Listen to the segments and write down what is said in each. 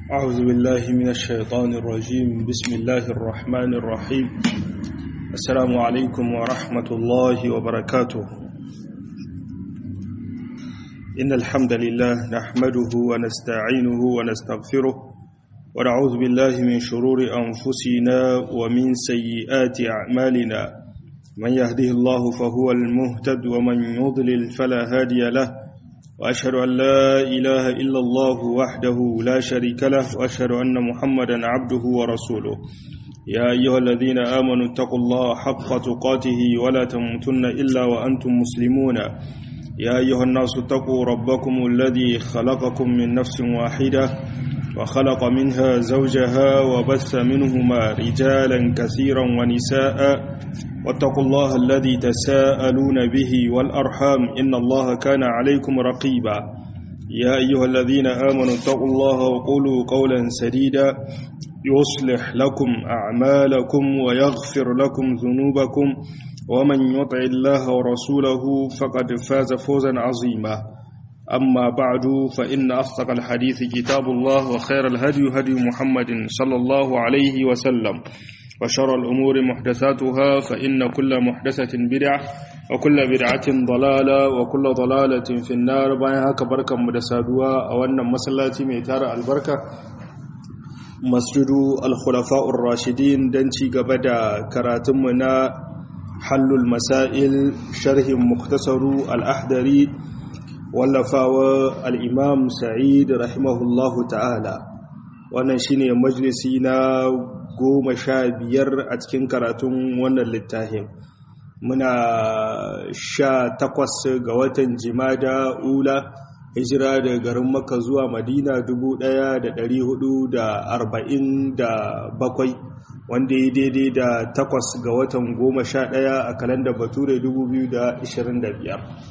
أعوذ بالله من الشيطان الرجيم. بسم الله الرحمن الرحيم. السلام عليكم ورحمة الله وبركاته. إن الحمد لله نحمده ونستعينه ونستغفره ونعوذ بالله من شرور أنفسنا ومن سيئات أعمالنا. من يهده الله فهو المهتد ومن يضلل فلا هادي له، وأشهد أن لا إله إلا الله وحده لا شريك له، وأشهد أن محمدا عبده ورسوله. يا أيها الذين آمنوا اتقوا الله حق تقاته ولا تموتن إلا وأنتم مسلمون. يا أيها الناس اتقوا ربكم الذي خلقكم من نفس واحدة وخلق منها زوجها وبث منهما رجالا كثيرا ونساء، واتقوا الله الذي تساءلون به والأرحام إن الله كان عليكم رقيبا. يا أيها الذين آمنوا اتقوا الله وقولوا قولا سديدا يصلح لكم أعمالكم ويغفر لكم ذنوبكم، ومن يطع الله ورسوله فقد فاز فوزا عظيما. أما بعد، فإن أصدق الحديث كتاب الله، وخير الهدي هدي محمد صلى الله عليه وسلم، وشر الأمور محدثاتها، فإن كل محدثة بدعة وكل بدعة ضلالة وكل ضلالة في النار. بايها كبركة مدسادوا أولنا مسلاتي ميتار البركة مسجد الخلفاء الراشدين دنشي قبدا كراتمنا حل المسائل شرح مختصر الأحدري wallafawa al'imam Sa'id rahimahullahu ta'ala. Wannan shi ne majalisi na 15 a cikin karatun wannan littafin. Muna 18 ga watan Jimada Ula, hijira da garin Makka zuwa Madina 1447, wanda ya daidai da 8 ga watan 11 a kalandar Bature 2025.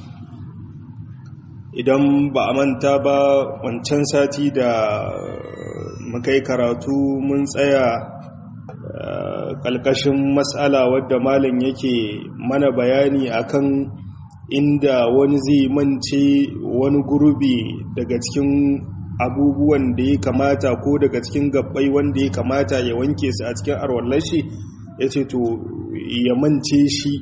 Idan ba a manta ba, wancan sati da muka yi karatu mun tsaya ƙalƙashin matsala wadda malam yake mana bayani akan inda wani zai mance wani gurbi daga cikin abubuwan da ya kamata ko daga cikin gabbai wanda ya kamata ya wanke su a cikin arwallar shi, ya ce to ya mance shi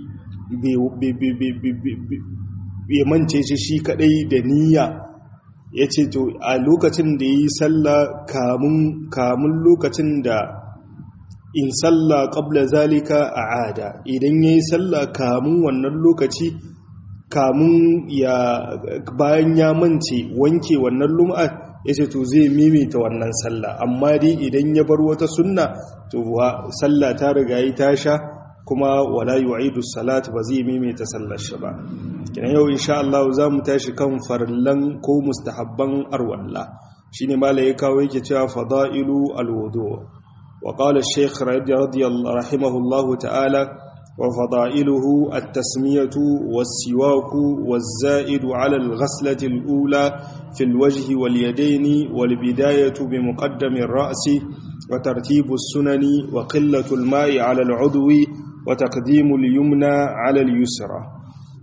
ya mance shi kadai da niyya. Ya ce to a lokacin da yi sallah kamun lokacin da in sallah qabla zalika a'ada, idan yayi sallah kamun wannan lokaci, kamun bayan ya mance wanke wannan lum'a, ya ce to zai mimita wannan sallah. Amma dai idan ya bar wata sunna, to sallah ta riga yi tasha, kuma wala yu'idu salat, ba zai maimaita sallar shi ba. Kina yau insha Allah za mu tashi kan farillan ko mustahabban arwalla. Shine malai ya kawo yake cewa fadailu alwudu. Wa qala ash-shaykh radiyallahu rahimahullahu ta'ala wa fadailuhu at-tasmiyatu was-siwaku waz-za'idu 'ala al-ghaslati al-ula fi al-wajhi wal-yadayni wal-bidayatu bi muqaddami ar-ra'si wa tartibu as-sunani wa qillatu al-ma'i 'ala al-'udwi wa taqdimu al-yumna 'ala al-yusra.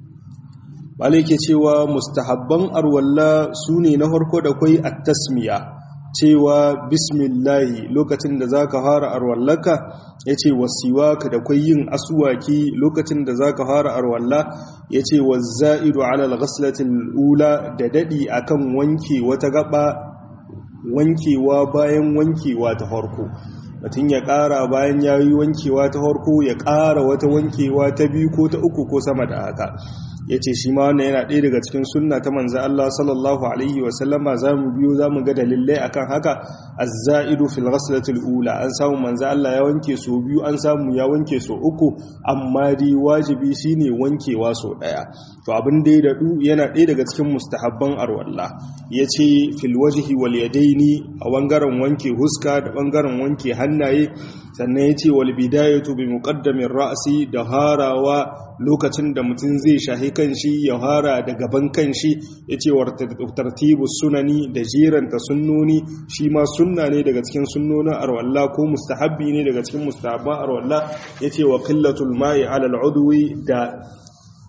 Malike cewa mustahabban arwalla sune na farko da kai at-tasmiya, cewa bismillahi lokacin da zaka fara arwallaka, yace wasiwaka da kai yin aswaki lokacin da zaka fara arwalla, yace waz-za'idu 'ala al-ghaslati al-ula, da dadi akan wanke wata gaba, wankewa bayan wankewa ta farko. Mutum ya ƙara bayan ya yi wankewa ta farko, ya ƙara wata wankewa ta biyu ko ta uku ko sama da haka. Ya ce shi ma wannan yana ɗaya daga cikin sunna ta manzo Allah sallallahu alaihi wasallama. Za mu ga dalilai akan haka. Az-za'idu fil ghaslatil ula, an samu manzo Allah ya wanke so biyu, an samu ya wanke so uku, amma dai wajibi shine wankewa so ɗaya. To abin da ya dadu yana ɗaya daga cikin mustahabban arwalla. Yace fil wajhi wal yadaini, a bangaren wanke huska da bangaren wanke hannaye. Sannan yace wal bidayatu bi muqaddamir ra'si, da harawa lokacin da mutum zai shahi kanshi ya hara da gaban kanshi. Yace wa tartibu sunani, da jiranta sunnoni, shi ma sunna ne daga cikin sunnonin arwalla ko mustahabbi ne daga cikin mustahabban arwalla. Yace wa qillatul ma'i 'ala al-'udwi, da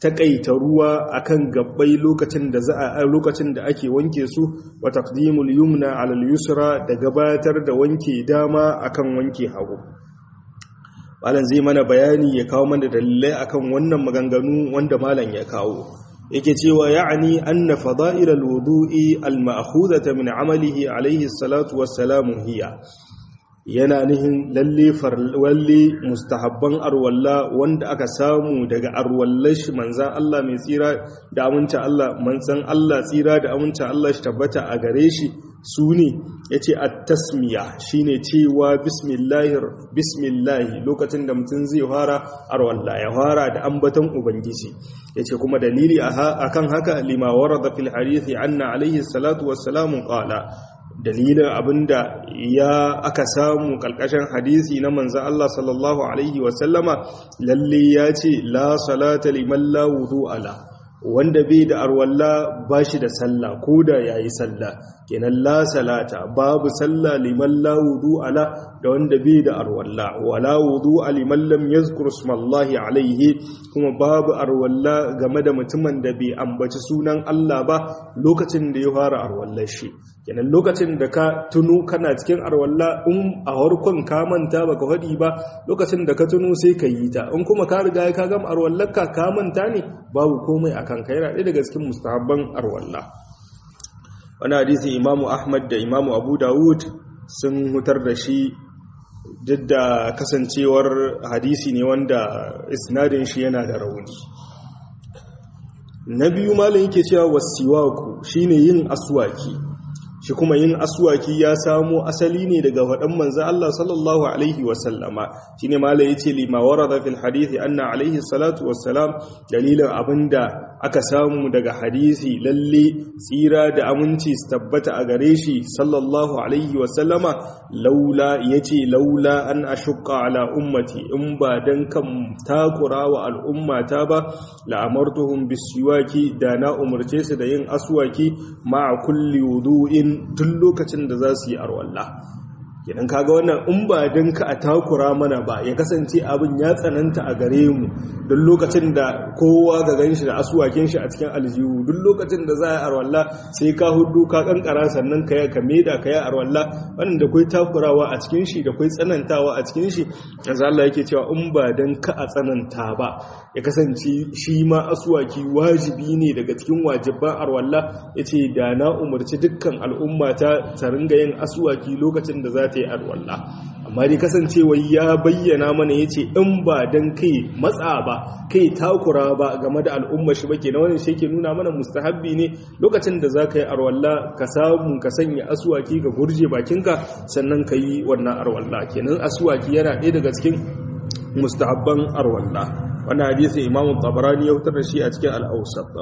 takaita ruwa akan gabbai lokacin da ake wanke su, wa taqdimul yumna ala al-yusra, da gabatar da wanke dama akan wanke hagu. Malam zai mana bayani ya kawo mana dalilai akan wannan maganganu wanda malam ya kawo. Yake cewa ya'ani anna fada'il al-wudu'i al-ma'khudata min 'amalihi alayhi salatu wassalamu hiya, yana nihin lalle mustahabban arwalla wanda aka samu daga arwallar shi manzan Allah mai tsira da aminta Allah, manzan Allah tsira da aminta Allah shi tabbata a gare shi su ne, ya ce at-tasmiya shi ne cewa bismillahi lokacin da mutum zai fara arwalla ya fara da ambaton ubangiji. Ya ce kuma dalili akan haka lima warada fil hadithi anna alaihi salatu wassalamu qala, dalilin abinda ya aka samu kalkashin hadisi na manzo Allah sallallahu alaihi wasallama, lalle ya ce la salata liman la wudu'a la, wanda bai da arwalla bashi da sallah ko da yayi sallah. Kenan la salata, babu sallah liman la wudu'a la, da wanda bai da arwalla, wala wudu'a liman lam yazkur ismallahi alaihi, kuma babu arwalla game da mutumin da bai ambaci sunan Allah ba lokacin da ya fara arwallar shi. Kenan lokacin da ka tuno kana cikin arwalla, in a harkon ka manta baka faɗi ba, lokacin da ka tuno sai ka yi ta. In kuma ka riga ka gama arwallarka ka manta ne, babu komai akan ka, yana ɗaya daga cikin mustahabban arwalla. Wani hadisi Imamu Ahmad da Imamu Abu Dawud sun hutar da shi, duk da kasancewar hadisi ne wanda isnadin shi yana da rauni. Na biyu malam yake cewa wasiwaku shine yin aswaki. Shi kuma yin aswaki ya samo asali ne daga faɗan manzo Allah sallallahu alaihi wasallama. Shine malai yace lima warada fil hadisi anna alaihi salatu wassalam, dalilin abinda aka samu daga hadisi lalle tsira da aminci su tabbata a gare shi sallallahu alaihi wasallama, laula an ashqa ala ummati, in ba dan kan takura wa al'ummata ba, la amartuhum bisiwaki, da na umarce su da yin aswaki ma'a kulli wudu'in, tun lokacin da za su yi arwalla. Kenan kaga wannan in ba dan ka a takura mana ba, ya kasance abin ya tsananta a gare mu, don lokacin da kowa ga ganshi da asuwakin shi a cikin aljihu, duk lokacin da za a yi arwalla sai ka hudu ka kankara sannan ka maida ka yi arwalla, wannan da kai takurawa a cikin shi, da kai tsanantawa a cikin shi. yanzu Allah yake cewa in ba dan ka a tsananta ba, ya kasance shi ma asuwaki wajibi ne daga cikin wajibban arwalla, yace da na umarci dukkan al'umma ta ringa yin asuwaki lokacin da za ta yi arwalla. Amma dai kasancewa ya bayyana mana yace in ba dan kai matsa ba, kai takura ba game da al'umma shi ba, kenan wannan shi ke nuna mana mustahabbi ne lokacin da za ka yi arwalla ka samu ka sanya aswaki ka gurje bakinka sannan ka yi wannan arwalla. Kenan aswaki yana ɗaya daga cikin mustahabban arwalla. Wannan hadisi Imam Tabarani ya fitar da shi a cikin al-Awsat.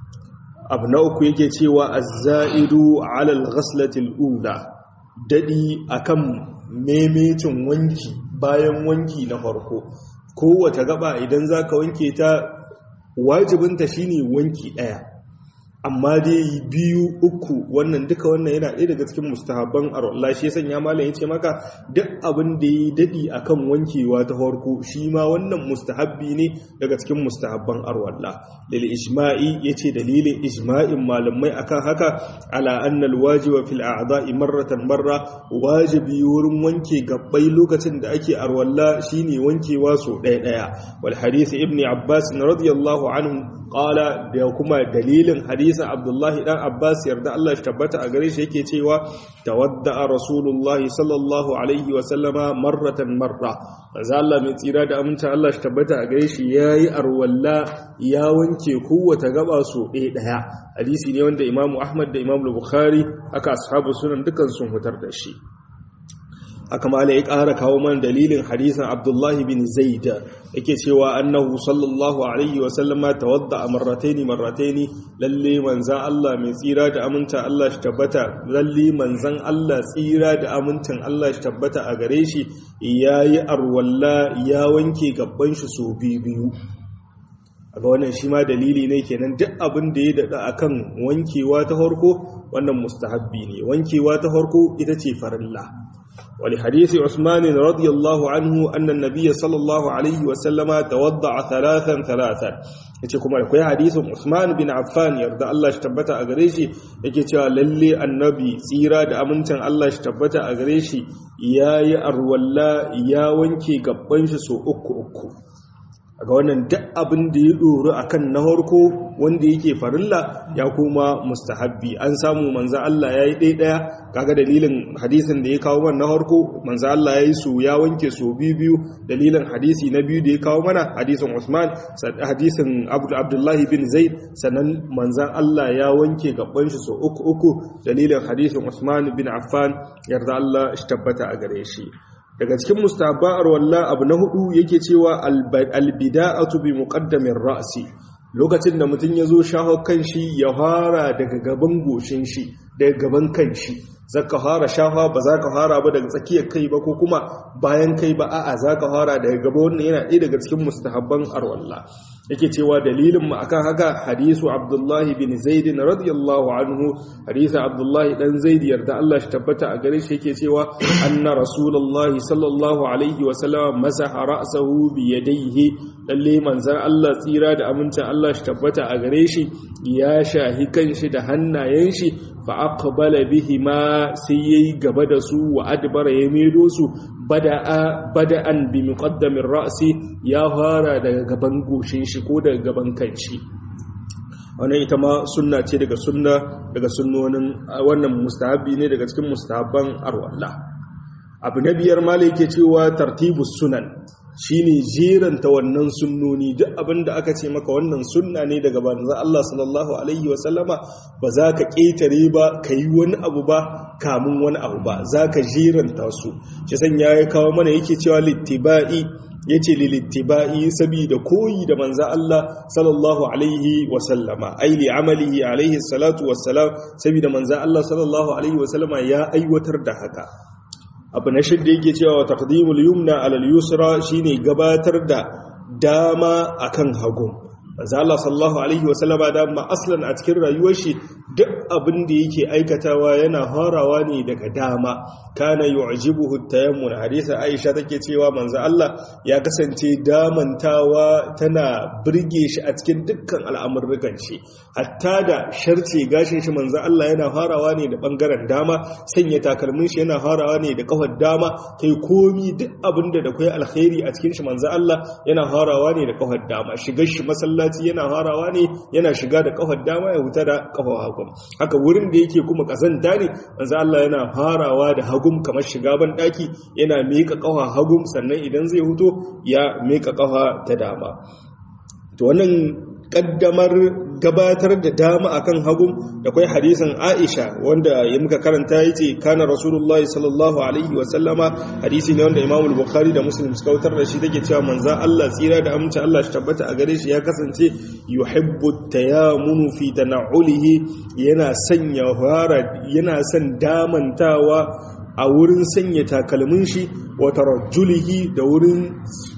Abu na uku yake cewa az-za'idu 'ala al-ghaslati al-ula, dadi akan memecin wanki bayan wanki na farko. Kowace gaba idan zaka wanke ta, wajibinta shine wanki daya, amma dai biyu uku wannan duka wannan yana ɗaya daga cikin mustahabban arwalla. Shi sanya malam yace maka duk abin da yi dadi akan wankewa ta farko, shi ma wannan mustahabbi ne daga cikin mustahabban arwalla. Lil ijma'i, yace dalilin ijma'in malamai akan haka, ala anna al wajiba fil a'dha'i marratan marra, wajibi wurin wanke gabbai lokacin da ake arwalla shine wankewa so ɗaya. Wal hadith ibn Abbas radiyallahu anhu qala, da kuma dalilin hadisin Abdullahi dan Abbas yarda Allah shi tabbata a gare shi yake cewa tawadda Rasulullahi sallallahu alaihi wa sallama marratan marra, manzo Allah mai tsira da aminta Allah shi tabbata a gare shi yayi arwalla ya wanke kowace gaba so ɗaya. Hadisi ne wanda Imam Ahmad da Imam Bukhari aka ashabu sunan dukan sun hutar da shi. Haka mala ya ƙara kawo man dalilin hadisin Abdullahi bin Zaid, yake cewa annahu sallallahu alaihi wa sallama tawadda marrataini, lalle manzan Allah mai tsira da aminta Allah shi tabbata, lalle manzan Allah tsira da amintan Allah shi tabbata a gare shi yayi arwalla ya wanke gabban shi so biyu. Aga wannan shi ma dalili ne kenan duk abin da ya dada akan wankewa ta farko wannan mustahabbi ne. Wankewa ta farko ita ce farilla. ولحديث عثمان رضي الله عنه أن النبي صلى الله عليه وسلم توضع ثلاثا. yace kuma akwai hadisin Usman bin Affan yarda Allah shi tabbata a gare shi yake cewa lalle annabi tsira da amincin Allah shi tabbata a gare shi yayi arwalla ya wanke gabban shi so uku ga wannan duk abin da ya doro akan na harko wanda yake farilla ya kuma mustahabbi an samu manzo Allah yayi daya kaga dalilin hadisin da ya kawo mana na harko manzo Allah yayi su ya wanke su biyu dalilin hadisi na biyu da ya kawo mana hadisin Usman hadisin Abdullah bin Zaid sannan manzo Allah ya wanke gaban shi so uku dalilin hadisin Usman bin Affan yarda Allah shi tabbata a gare shi. Daga cikin mustahabbar walla abu na hudu yake cewa albida'atu bi muqaddamin ra'si lokacin da mutum yazo shaho kanshi ya fara daga gaban goshin shi daga gaban kanshi zaka fara shafa ba zaka fara ba daga tsakiyar kai ba ko kuma bayan kai ba a'a zaka fara daga gaba wannan yana ɗaya daga cikin mustahabban arwalla yake cewa dalilin mu akan haka hadisu Abdullah bin Zaid radiyallahu anhu hadisi Abdullah dan Zaid yarda Allah shi tabbata a gare shi yake cewa anna rasulullahi sallallahu alaihi wa sallam masaha ra'sahu bi yadayhi lalle manzon Allah tsira da amincin Allah shi tabbata a gare shi ya shahi kanshi da hannayen shi fa aqbala bihima sai yayi gaba da su wa adbara ya medo su bada'an bi muqaddamin ra'si ya fara daga gaban goshin shi ko daga gaban kanshi wannan ita ma sunna ce daga sunnonin wannan mustahabi ne daga cikin mustahabban arwalla. Abu na biyar malai yake cewa tartibus sunan shine jeranta wannan sunnoni duk abinda aka ce maka wannan sunna ne daga manzon Allah sallallahu alaihi wasallama ba za ka ketare ba kai wani abu ba kamun wani abu ba za ka jeranta su shi sanya ya kawo mana yake cewa littiba'i yace lilittiba'i saboda koyi da manzon Allah sallallahu alaihi wasallama ai li amalihi alaihi salatu wassalam saboda manzon Allah sallallahu alaihi wasallama ya aiwatar da haka. Abu na shidda yake cewa taqdimul yumna alal yusra shine gabatar da dama akan hagu. Manzo Allah sallallahu alaihi wasallama da ma aslan a cikin rayuwar shi duk abin da yake aikatawa yana harawa ne daga dama kana yu'jibuhu tayammun hadisi Aisha take cewa manzo Allah ya kasance damantawa tana burge shi a cikin dukkan al'amuran shi hatta da sharce gashin shi manzo Allah yana harawa ne da bangaren dama sanya takalmin shi yana harawa ne da kafar dama kai komi duk abin da kai alkhairi a cikin shi manzo Allah yana harawa ne da kafar dama shigar shi masallaci yana harawa ne yana shiga da kafar dama ya huta da kafar hagu haka wurin da yake kuma kazanta ne manzo Allah yana harawa da hagum kamar shiga ban daki yana mika kafa hagum sannan idan zai huto ya mika kafa ta dama to wannan kaddamar gabatar da dama akan hagum da kai hadisin Aisha wanda ya muka karanta yace kana rasulullahi sallallahu alaihi wa sallama hadisi ne wanda Imam al-Bukhari da Muslim suka wutar da shi take cewa manzo Allah tsira da amince Allah shi tabbata a gare shi ya kasance yuhibbu tayammunu fi tana'ulihi yana sanya yana son damantawa a wurin sanya takalmin shi wa tarajjulihi da wurin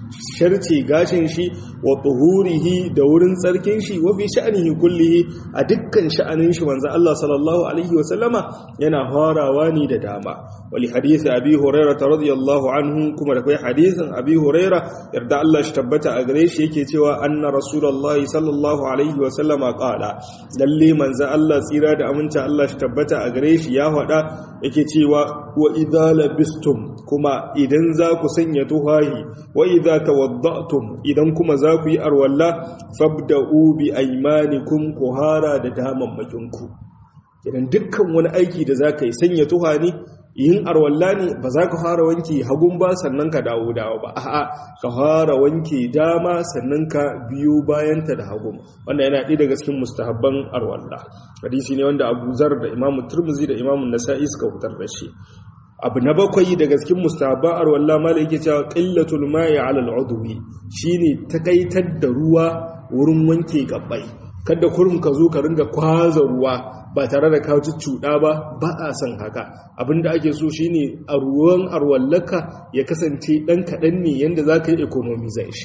sharce gashin shi wa tuhurihi da wurin tsarkin shi wa fi sha'anihi kullihi a dukkan sha'anin shi manzo Allah sallallahu alaihi wa sallama yana harawa ne da dama wali hadisi abi hurairah radiyallahu anhu kuma da kai hadisin abi hurairah yarda Allah shi tabbata a gare shi yake cewa anna rasulullahi sallallahu alaihi wa sallama qala lalle manzo Allah tsira da aminta Allah shi tabbata a gare shi ya faɗa yake cewa wa idza labistum kuma idan za ku sanya tuhahi wa idza tawadda'tum idan kuma za ku yi arwalla fabda'u bi aymanikum kuhara da damammakinku idan dukkan wani aiki da zaka yi sanya tuhani yin arwalla ne ba za ka fara wanke hagun ba sannan ka dawo ba a'a ka fara wanke dama sannan ka biyo bayanta da hagun wannan yana ɗaya daga cikin mustahabban arwalla hadisi ne wanda Abu Zar da Imam Tirmidhi da Imam Nasa'i suka fitar da shi. Abu na bakwai daga cikin mustahabban arwalla malai yake cewa qillatul ma'i 'ala al-'udwi shine takaitar da ruwa wurin wanke gabbai kada kurum ka zo ka ringa kwaza ruwa ba tare da ka cuɗa ba a san haka abinda ake so shine a ruwan arwallaka ya kasance dan kadan ne yanda zaka yi economy zai shi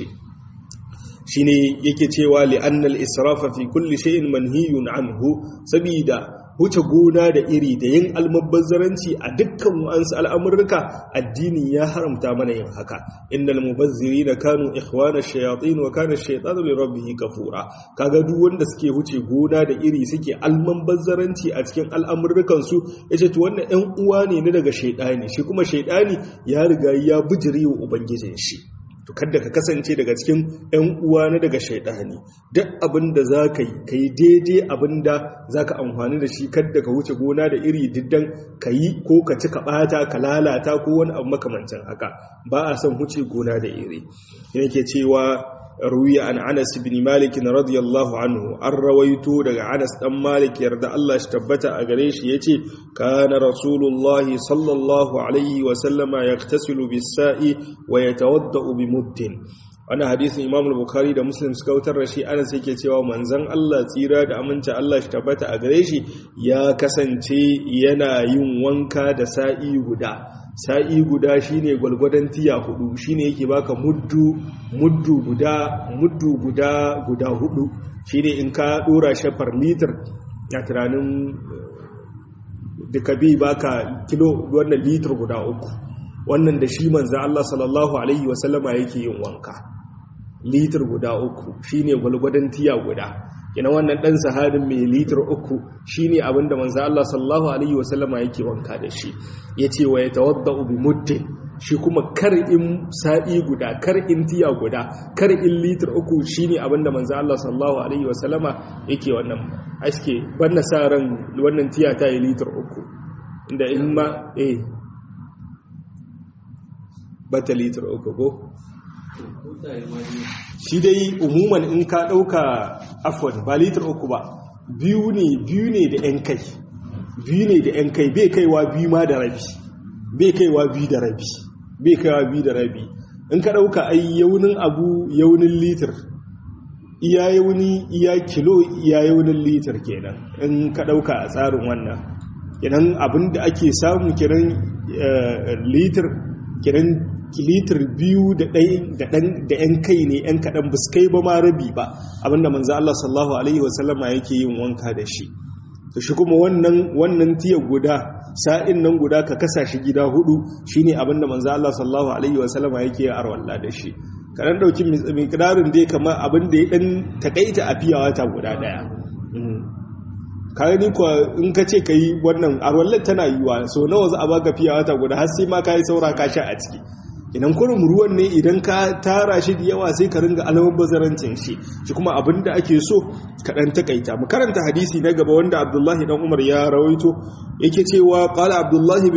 shine yake cewa li annal israfa fi kulli shay'in manhiyun anhu sabida wuce gona da iri da yin almubazzaranci a dukkan wa'ansu al'amurruka addini ya haramta mana yin haka. Innal mubazzirina kanu ikhwana shayatin wa kana ash-shaytanu li rabbih kafura. Kaga duk wanda suke wuce gona da iri suke almubazzaranci a cikin al'amurrukan su yace to wannan ɗan uwa ne daga shaytani, shi kuma shaytani ya riga ya bijire wa ubangijin shi. To kada ka kasance daga cikin ‘yan uwa na daga shaidani, duk abin da za ka yi, ka yi daidai abin da za ka amfani da shi, kada ka wuce gona da iri diddan ka yi ko ka ci ka ɓata ka lalata ko wani abu makamancin haka, ba a son wuce gona da iri. Yana ke cewa ruwiya an Anas bin Malik radiyallahu anhu, an rawaito daga Anas dan Malik yarda Allah shi tabbata a gare shi yace kana rasulullahi sallallahu alaihi wa sallama yaktasilu bis-sa'i wa yatawaddau bi muddin. Wannan hadisin Imam al-Bukhari da Muslim suka wutar da shi. Anas yake cewa manzon Allah tsira da aminci Allah shi tabbata a gare shi ya kasance yana yin wanka da sa'i guda shine gwalgwadon tiya 4 shine yake baka muddu guda hudu, shine in ka dora shi per liter ya tunanin duka bi baka kilo wannan litir guda 3. Wannan da shi manzo Allah sallallahu alaihi wasallama yake yin wanka litir guda 3 shine gwalgwadon tiya guda. Kina wannan dan sahabin mai litir 3 shine abinda manzo Allah sallallahu alaihi wasallama yake wanka da shi. Yace wa yatawaddau bi muddin, shi kuma kar'in sa'i guda, kar'in tiya guda, kar'in litir 3 shine abinda manzo Allah sallallahu alaihi wasallama yake wannan aske banda sa ran wannan tiya ta yi litir 3 inda in ma bata litir 3 ko shi dai umuman in ka dauka afwan ba litir 3 ba, biyu ne da yan kai bai kaiwa biyu ma da rabi, bai kaiwa biyu da rabi. In ka dauka ai yaunin abu yaunin litir, iya yauni iya kilo iya yaunin litir kenan in ka dauka a tsarin wannan kenan abinda ake samu kiran litir kiran litir 2 da yan kai ne, yan kaɗan buskai ba ma rabi ba abinda manzo Allah sallallahu alaihi wasallama yake yin wanka da shi. To shi kuma wannan tiya guda sa'in nan guda ka kasa shi gida 4 shine abinda manzo Allah sallallahu alaihi wasallama yake arwalla da shi. Karan dauki miqdarin dai kamar abinda ya dan takaita a fiyawa ta guda daya. Kai ni ko in ka ce kai wannan arwallar tana yiwa so nawa za a baka fiyawa ta guda har sai ma kai saura ka sha a ciki. Idan kurum ruwan ne idan ka tara shi da yawa sai ka ringa alamun bazarancin shi kuma abinda ake so ka dan takaita. Mu karanta hadisi na gaba wanda Abdullahi dan Umar ya rawaito yake cewa qala Abdullahi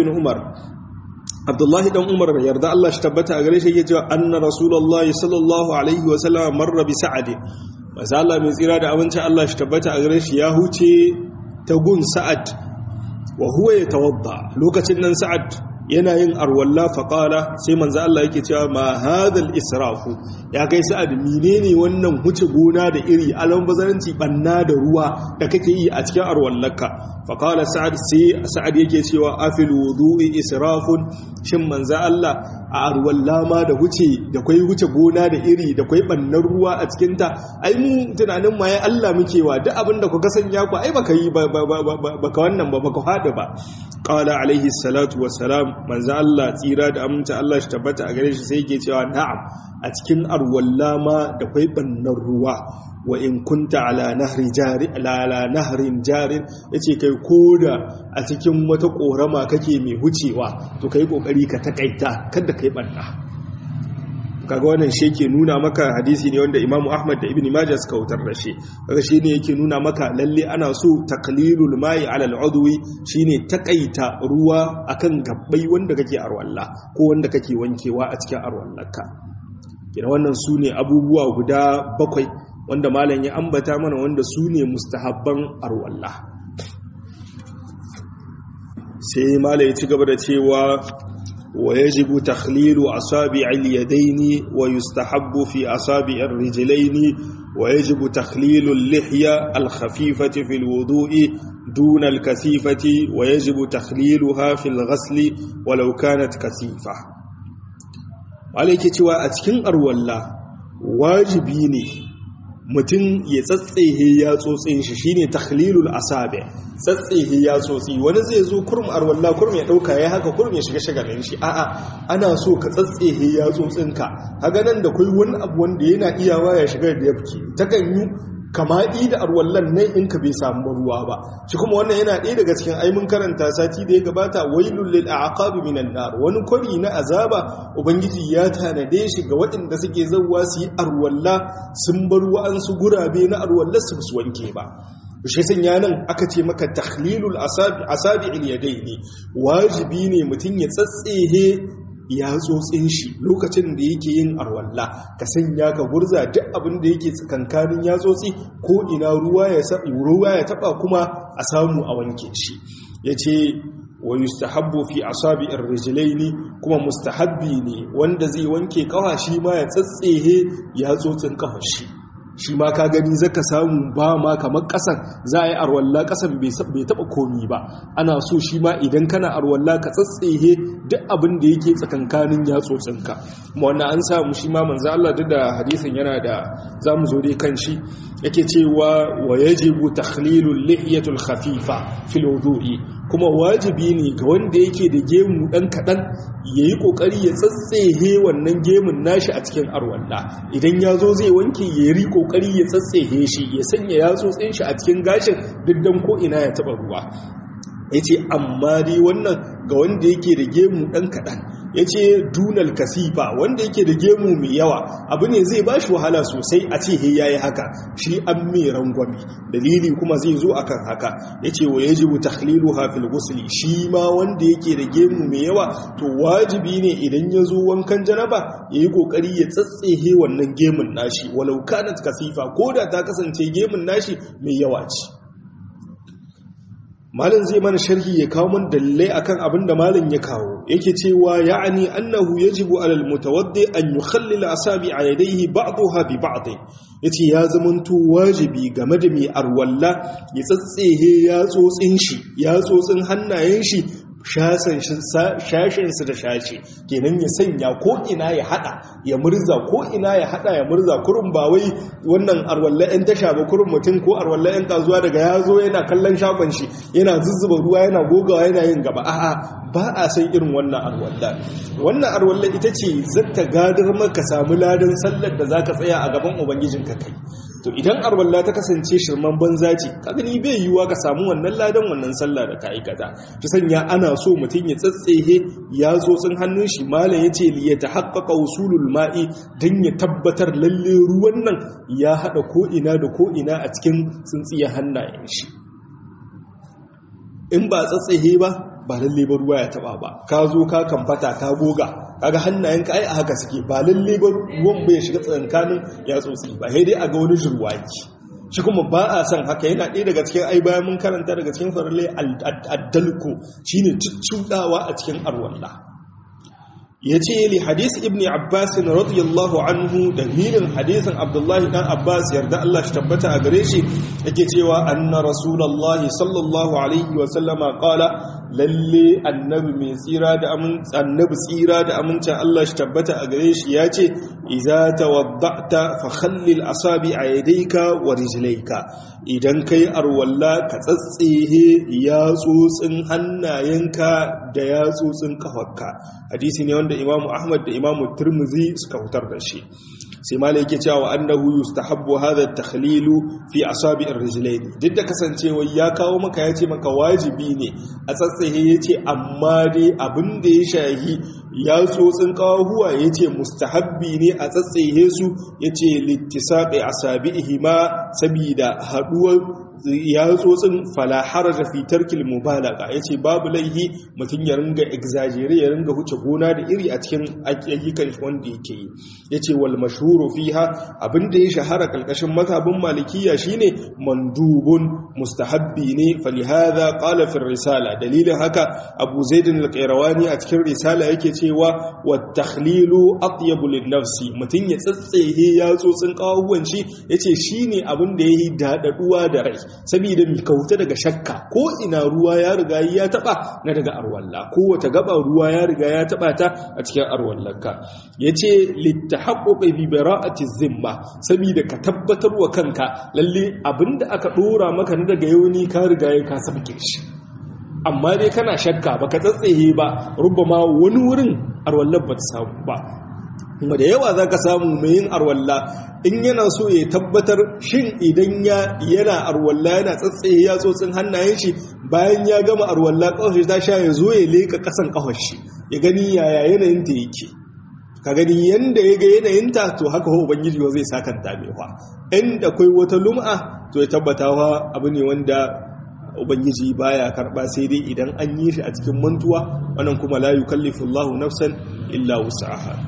dan Umar yarda Allah shi tabbata a gare shi yake cewa anna rasulullahi sallallahu alaihi wa sallam marra bi sa'ad. Maza Allah mai tsira da aminci Allah shi tabbata a gare shi ya huce ta gun Sa'ad wa huwa yatawadda, lokacin nan Sa'ad yana yin arwalla faƙala sai manzo Allah yake cewa ma hadal israfu, ya kai Sa'ad menene wannan huce gona da iri alam bazaranci banna da ruwa da kake yi a cikin arwallaka. Faƙala Sa'ad sai Sa'ad yake cewa afil wudu'i israfun, shin manzo Allah a arwalla ma da kai huce gona da iri da kai bannan ruwa a cikin ta, ai mu tunanin ma ya Allah muke wa duk abinda ku kasanya ku ai baka yi baka wannan ba baka hada ba. Qala alaihi salatu wassalam, manzo Allah tsira da aminta Allah shi tabbata a gare shi sai yake cewa na'am, a cikin arwalla ma da kwai bannan ruwa, wa in kunta ala nahrin jarin yace kai koda a cikin wata korama kake mai hucewa to kai kokari ka takaita kada kai banna. Kaga wannan shi yake nuna maka hadisi ne wanda Imam Ahmad da Ibn Majah suka wutar da shi. Kaga shi ne yake nuna maka lalle ana so taqlilul ma'i 'ala al-'udwi, shine takaita ruwa akan gabbai wanda kake arwalla ko wanda kake wankewa a cikin arwallarka. Kina wannan sune abubuwa guda 7 wanda malam ya ambata mana wanda sune mustahabban arwalla. Sai malam ya ci gaba da cewa ويجب تخليل أصابع اليدين ويستحب في أصابع الرجلين ويجب تخليل اللحية الخفيفة في الوضوء دون الكثيفة ويجب تخليلها في الغسل ولو كانت كثيفة. عليك توا أتكن أرولا واجبيني mutum ya tsatsehe yatsotsin shi shine takhlilul asabi, tsatsehe yatsotsi. Wani zai zo kurum arwalla kurum ya dauka ya haka kurum ya shiga shagalin shi, a'a ana so ka tsatsehe yatsotsinka. Haga nan da kai wani abu wanda yana iyawa ya shiga da yafki takan yi kama'i da arwallan ne in ka bai samu ruwa ba. Shi kuma wannan yana ɗaya daga cikin aimun karanta sati da ya gabata, wailul lil aqabi minan nar, wani kwari na azaba ubangiji ya tanade shi ga waɗanda suke zawwa su yi arwalla sun bar wa'ansu gurabe na arwalla su wanke ba. shi sanya nan aka ce maka takhlilul asabi'il yadaini, wajibi ne mutum ya tsatsehe yatsotsin shi lokacin da yake yin arwalla, ka sanya ka gurza duk abin da yake tsakankanin yatsotsi ko ina ruwa ya taba kuma a samu a wanke shi. yace wa yustahabbu fi asabi'ir rijlaini, kuma mustahabbi ne wanda zai wanke kafa shi ma ya tsatsehe yatsotsin kafar shi ma ka gani zaka samu ba ma kamar kasan za a yi arwalla kasan bai taba komi ba. Ana so shi ma idan kana arwalla ka tsatsehe duk abin da yake tsakankanin yatsotsinka. Kuma wannan an samu shi ma manzo Allah duk da hadisin yana da zamu zo dai kan shi, yake cewa wa yajibu takhlilul lihiyatul khafifa fil wudu'i, kuma wajibi ne ga wanda yake da gemu dan kadan yayi kokari ya tsatsehe wannan gemun nashi a cikin arwalla. Idan yazo zai wanke yayi kokari ya tsatsehe shi, ya sanya yatsotsin shi a cikin gashin diddan ko ina ya taba ruwa. yace amma dai wannan ga wanda yake da gemu dan kadan, yace dunal kasifa, wanda yake da gemu mai yawa abu ne zai bashi wahala sosai a ce he yayi haka, shi an mai rangwami. Dalili kuma zai zo akan haka, yace wa yajibu takhliluha fil ghusl, shi ma wanda yake da gemu mai yawa to wajibi ne idan ya zo wankan janaba yayi kokari ya tsatsehe wannan gemun nashi, walau kanat kasifa, koda ta kasance gemun nashi mai yawa ce. Malin zai mana sharhi ya kawo mun dalilai akan abin da malin ya kawo, yake cewa ya'ani annahu yajibu alal mutawaddi an yukhallila asabi'a yadayhi ba'daha bi ba'd, yace ya zamanto wajibi game da mai arwalla ya tsatsehe yatsotsin hannayen shi shashinsu da shashi, kenan ya sanya ko ina ya hada ya murza, ko ina ya hada ya murza. Kurun ba wai wannan arwalla ɗan tasha ba, kurun mutum ko arwalla ɗan kasuwa daga ya zo yana kallon shagon shi yana zuzzuba ruwa yana gogawa yana yin gaba, a'a ba a san irin wannan arwalla. Wannan arwalla ita ce zata gadar maka samu ladan sallar da zaka tsaya a gaban ubangijinka kai. To idan arwalla ta kasance shirman banza ce, ka gani bai yiwuwa ka samu wannan ladan wannan sallah da ka aikata. Ta sanya ana so mutum ya tsatsehe yatsotsin hannun shi. Malam yace li yatahaqqaqa usulul ma'i, dan ya tabbatar lalle ruwan nan ya hada ko ina da ko ina a cikin tsintsiyar hannayen shi. In ba tsatsehe ba lalle ba ruwa ya taba ba, ka zo ka kamfata ka goga, kaga hannayenka ai a haka suke, ba lalle ba ruwan bai shiga tsakankanin yatsotsi ba, sai dai a ga wani jirwaki. Shi kuma ba a san haka, yana ɗaya daga cikin ai bayan mun karanta daga cikin farallai addalko shine cuccudawa a cikin arwalla. yace li hadis ibn Abbas radiyallahu anhu, dalilin hadisin Abdullahi dan Abbas yarda Allah shi tabbata a gare shi, yake cewa anna rasulullahi sallallahu alaihi wa sallama qala, lalle annabi mai tsira da amincin Allah shi tabbata a gare shi yace, idza tawadda'ta fa khallil asabi'a yadayka wa rijlayka, idan kai arwalla ka tsatsehe yatsotsin hannayenka da yatsotsin kafarka. Hadisi ne wanda Imamu Ahmad da Imamu Tirmidhi suka hutar da shi. Sai malai yake cewa annahu yustahabbu hadha at-takhlilu fi asabi'ir rijlayn, duk da kasancewa ya kawo maka yace maka wajibi ne a tsatsehe, yace amma dai abin da ya shahi yatsotsin kawahuwa yace mustahabbi ne a tsatsehe su, yace littisaqi asabi'ihima, sabida haduwar yatsotsin fala haraja fi tarkil mubalaga, yace babu laihi mutun ya ringa exaggerate, ya ringa huce gona da iri a cikin ayyukan wanda yake yi. Yace wal mashhuru fiha, abinda ya shahara kalkashin mazhabin malikiya shine mandubun, mustahabbi ne. Falihadha qala fi risala, dalilin haka Abu Zaid al-Qayrawani a cikin risala yake cewa wat takhlilu atyabu lin nafsi, mutun ya tsatsehe yatsotsin kawuwan shi, yace shine abinda yayi dadaduwa da rai. saboda mi kauta daga shakka ko ina ruwa ya riga ya taba na daga arwalla ko wata gaba ruwa ya riga ya taba ta a cikin arwallanka yace litahaqquqi bi bara'ati zimma saboda ka tabbatar wa kanka lalle abinda aka dora maka na daga yauni ka riga ya ka sabke shi amma dai kana shakka baka tsatsehe ba rubama wani wurin arwallar ba ta samu ba kuma da yawa za ka samu mai yin arwalla in yana so ya tabbatar shin idan yana arwalla yana tsatsaye yatsotsin hannayen shi bayan ya gama arwalla kawai ta sha ya zo ya leka kasan kawai shi ya gani yaya yanayin ta yake ka gani yanda ya ga yanayin ta to haka ho ubangiji zai sakanta mai fa inda akwai wata lum'a to ya tabbata wa abu ne wanda ubangiji baya karba sai dai idan an yi shi a cikin mantuwa wannan kuma la yukallifu Allahu nafsan illa wus'aha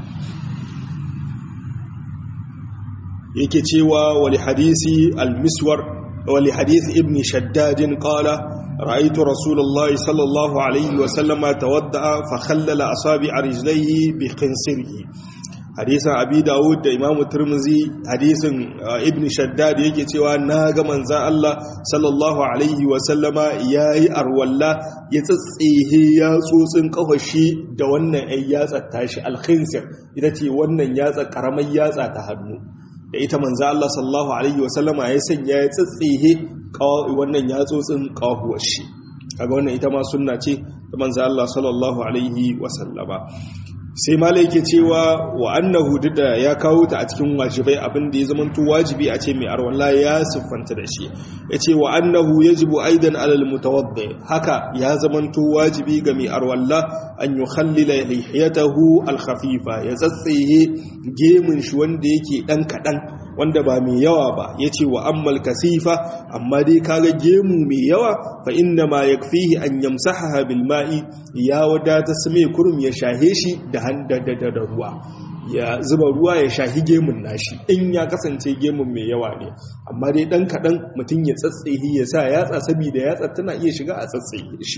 yake cewa wali hadisi al-miswar wali hadisi ibn shaddad qala ra'aytu rasulullahi sallallahu alayhi wa sallama tawadda fa khallala asabi' rijlihi bi khinsirihi hadisin abi dawud da imam tirmizi hadisin ibn shaddad yake cewa naga manzon Allah sallallahu alaihi wa sallama yayi arwalla ya tsatsihe yatsotsin kafashi da wannan ai yatsa tashi al-khinsir ita ce wannan yatsa karamar yatsa ta hannu da ita manzo Allah sallallahu alaihi wasallama ya sanya ya tsitsihe wannan yatsotsin kahuwar shi kaga wannan ita ma sunna ce da manzo Allah sallallahu alaihi wasallama sai malai yake cewa wa annahu da ya kawo ta a cikin wajibai abin da ya zamanto wajibi a ce mai arwalla ya siffanta da shi yace wa annahu yajibu aidan alal mutawaddi haka ya zamanto wajibi ga mai arwalla an yukhallila lihiyatahu al-khafifa ya tsatsiye gemun shi wanda yake dan kadan wanda ba mai yawa ba yace wa ammal kasifa amma dai kaga gemu mai yawa fa inna ma yakfihi an yamsahaha bil ma'i ya wadata same kurum ya shahe shi da da ruwa ya zuba ruwa ya shahi gemun nashi in ya kasance gemun mai yawa ne amma dai dan kadan mutun ya tsatsehi ya sa yatsa saboda yatsa tana iya shiga a tsatsehi shi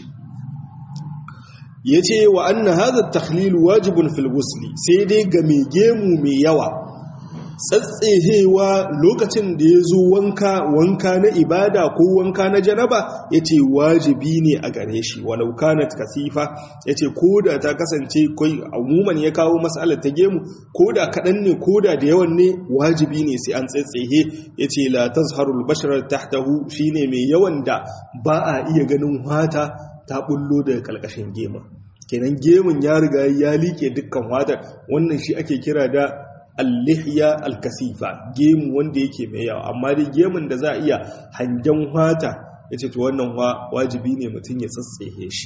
yace wa anna hadha at-takhlil wajibun fil ghusl sai dai ga mai gemu mai yawa tsatsehewa lokacin da ya zo wanka na ibada ko wanka na janaba ya ce wajibi ne a gare shi walau kanat kasifa ya ce ko da ta kasance kai umuman ya kawo matsalar ta gemu ko da kaɗan ne ko da yawan ne wajibi ne sai an tsatsehe ya ce la tazharul basharar tahtahu shine mai yawan da ba a iya ganin wata ta bullo daga kalkashin gema kenan gemun ya riga ya like dukkan watar wannan shi ake kira da al-lihya al-kasifa gemu wanda yake mai yawa amma dai gemun da za a iya hangen wata yace to wannan wajibi ne mutum ya tsatsehe shi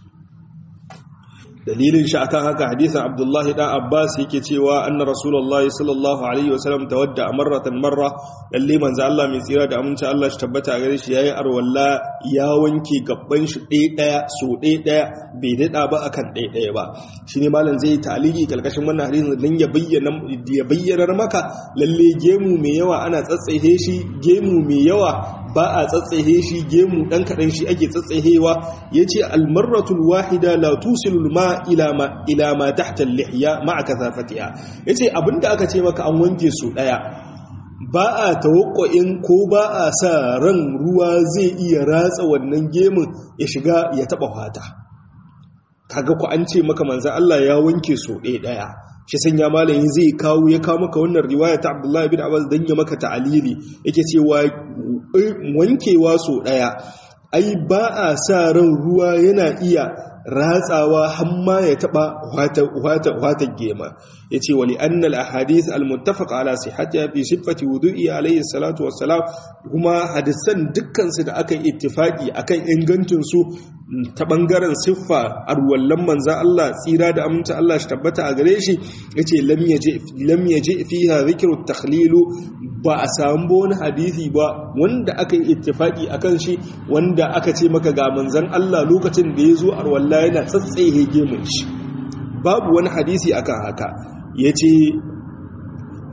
dalilin shi akan haka hadisin Abdullah dan Abbas yake cewa anna Rasulullahi sallallahu alaihi wasallam tawadda marra lalle manzo Allah mai tsira da aminci Allah shi tabbata gare shi yayi arwalla ya wanke gabban shi ɗaya so ɗaya bai dada ba akan ɗaya ba shine malam zai ta'aliki kalkashin wannan hadisin dan ya bayyana maka lalle gemu mai yawa ana tsatsehe shi gemu mai yawa ba a tsatsehe shi gemu dan kadan shi ake tsatsehewa yace al-marratul wahida la tusilu ma ila ma tahta al-lihya ma'a kathafatiha yace abinda aka ce maka an wanke su daya ba a tawakkuin ko ba a sa ran ruwa zai iya ratsa wannan gemun ya shiga ya taba fata kaga ku an ce maka manzo Allah ya wanke su daya shi sanya malamin zai ya kawo maka wannan riwaya ta Abdullah ibn Abbas dan ya maka ta'alili yake cewa wankewa so daya ai ba a sa ran ruwa yana iya ratsawa hamma ya taba wata gema yace wali anna al ahadith al muttafaq ala sihhatiha fi sifati wudu'i alayhi salatu wassalam kuma hadisan dukkan su da aka ittifaki akan ingancin su ta bangaren siffa arwallan manzan Allah tsira da aminta Allah shi tabbata a gare shi yace lam yaji fiha dhikru at-takhlil ba a samu wani hadisi ba wanda aka yi ittifaki akan shi wanda aka ce maka ga manzan Allah lokacin da yazo arwalla yana tsatsehe gemun shi babu wani hadisi akan haka yace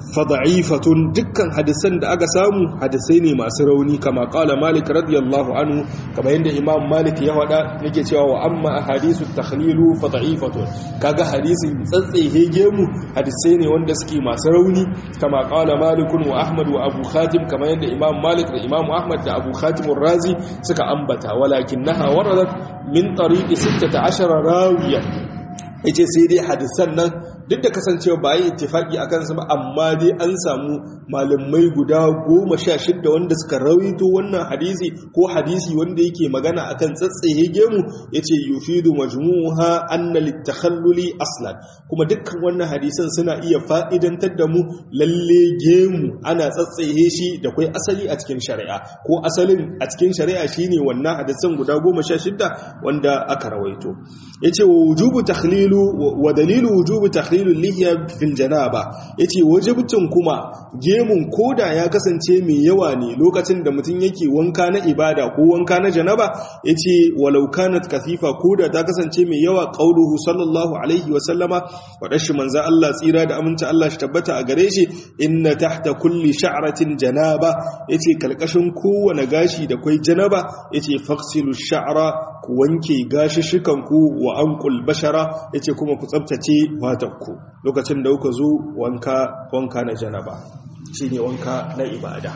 fada'ifatun dukkan hadisan da aka samu hadisai ne masu rauni kama qala Malik radiyallahu anhu kama yanda Imam Malik ya wada yake cewa wa amma ahadisu takhlilu fada'ifatun kaga hadisin tsatsehe gemu hadisai ne wanda suke masu rauni kama qala Malik wa Ahmad wa Abu Khatim kama yanda Imam Malik da Imam Ahmad da Abu Khatim ar-Razi suka ambata walakinnaha waradat min tariqi 16 rawiya yace sai dai hadisan nan duk da kasancewa ba yi ittifaki akan su ba amma dai an samu malamai guda 16 wanda suka rawaito wannan hadisi ko hadisi wanda yake magana akan tsatsehe gemu yace yufidu majmuha anna litakhalluli aslan kuma dukkan wannan hadisan suna iya fa'idantar da mu lalle gemu ana tsatsehe shi da kai asali a cikin shari'a ko asalin a cikin shari'a shine wannan hadisan guda 16 wanda aka rawaito yace wujubu takhlilu wa dalilu wujubu takhlilu lihiya fil janaba yace wajibcin kuma gemun koda ya kasance mai yawa ne lokacin da mutum yake wanka na ibada ko wanka na janaba yace walau kanat kasifa koda ta kasance mai yawa qauluhu sallallahu alaihi wa sallama wadashi manzo Allah tsira da aminci Allah shi tabbata a gare shi inna tahta kulli sha'ratin janaba yace kalkashin kowane gashi da kai janaba yace faghsilu sha'ra ku wanke gashishikan ku wa anqul bashara yace kuma ku tsaftace fatakku lokacin da kuka zo wanka na janaba shine wanka na ibada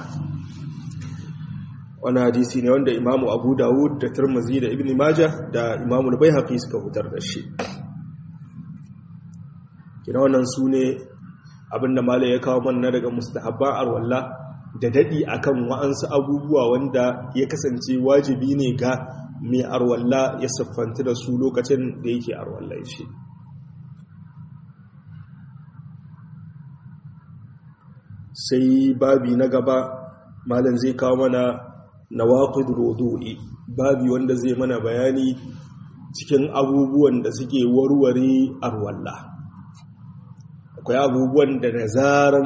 wannan hadisi ne wanda Imam Abu Dawud da Tirmidhi da Ibn Majah da Imam Al-Baihaqi suka fitar da shi kina wannan sune abinda malai ya kawo mana daga mustahabban arwalla da dadi akan wa'ansu abubuwa wanda ya kasance wajibi ne ga mai arwalla ya siffanta da su lokacin da yake arwalla shi sai babi na gaba malam zai kawo mana nawaqidul wudu'i babi wanda zai mana bayani cikin abubuwan da suke warware arwalla akwai abubuwan da nazaran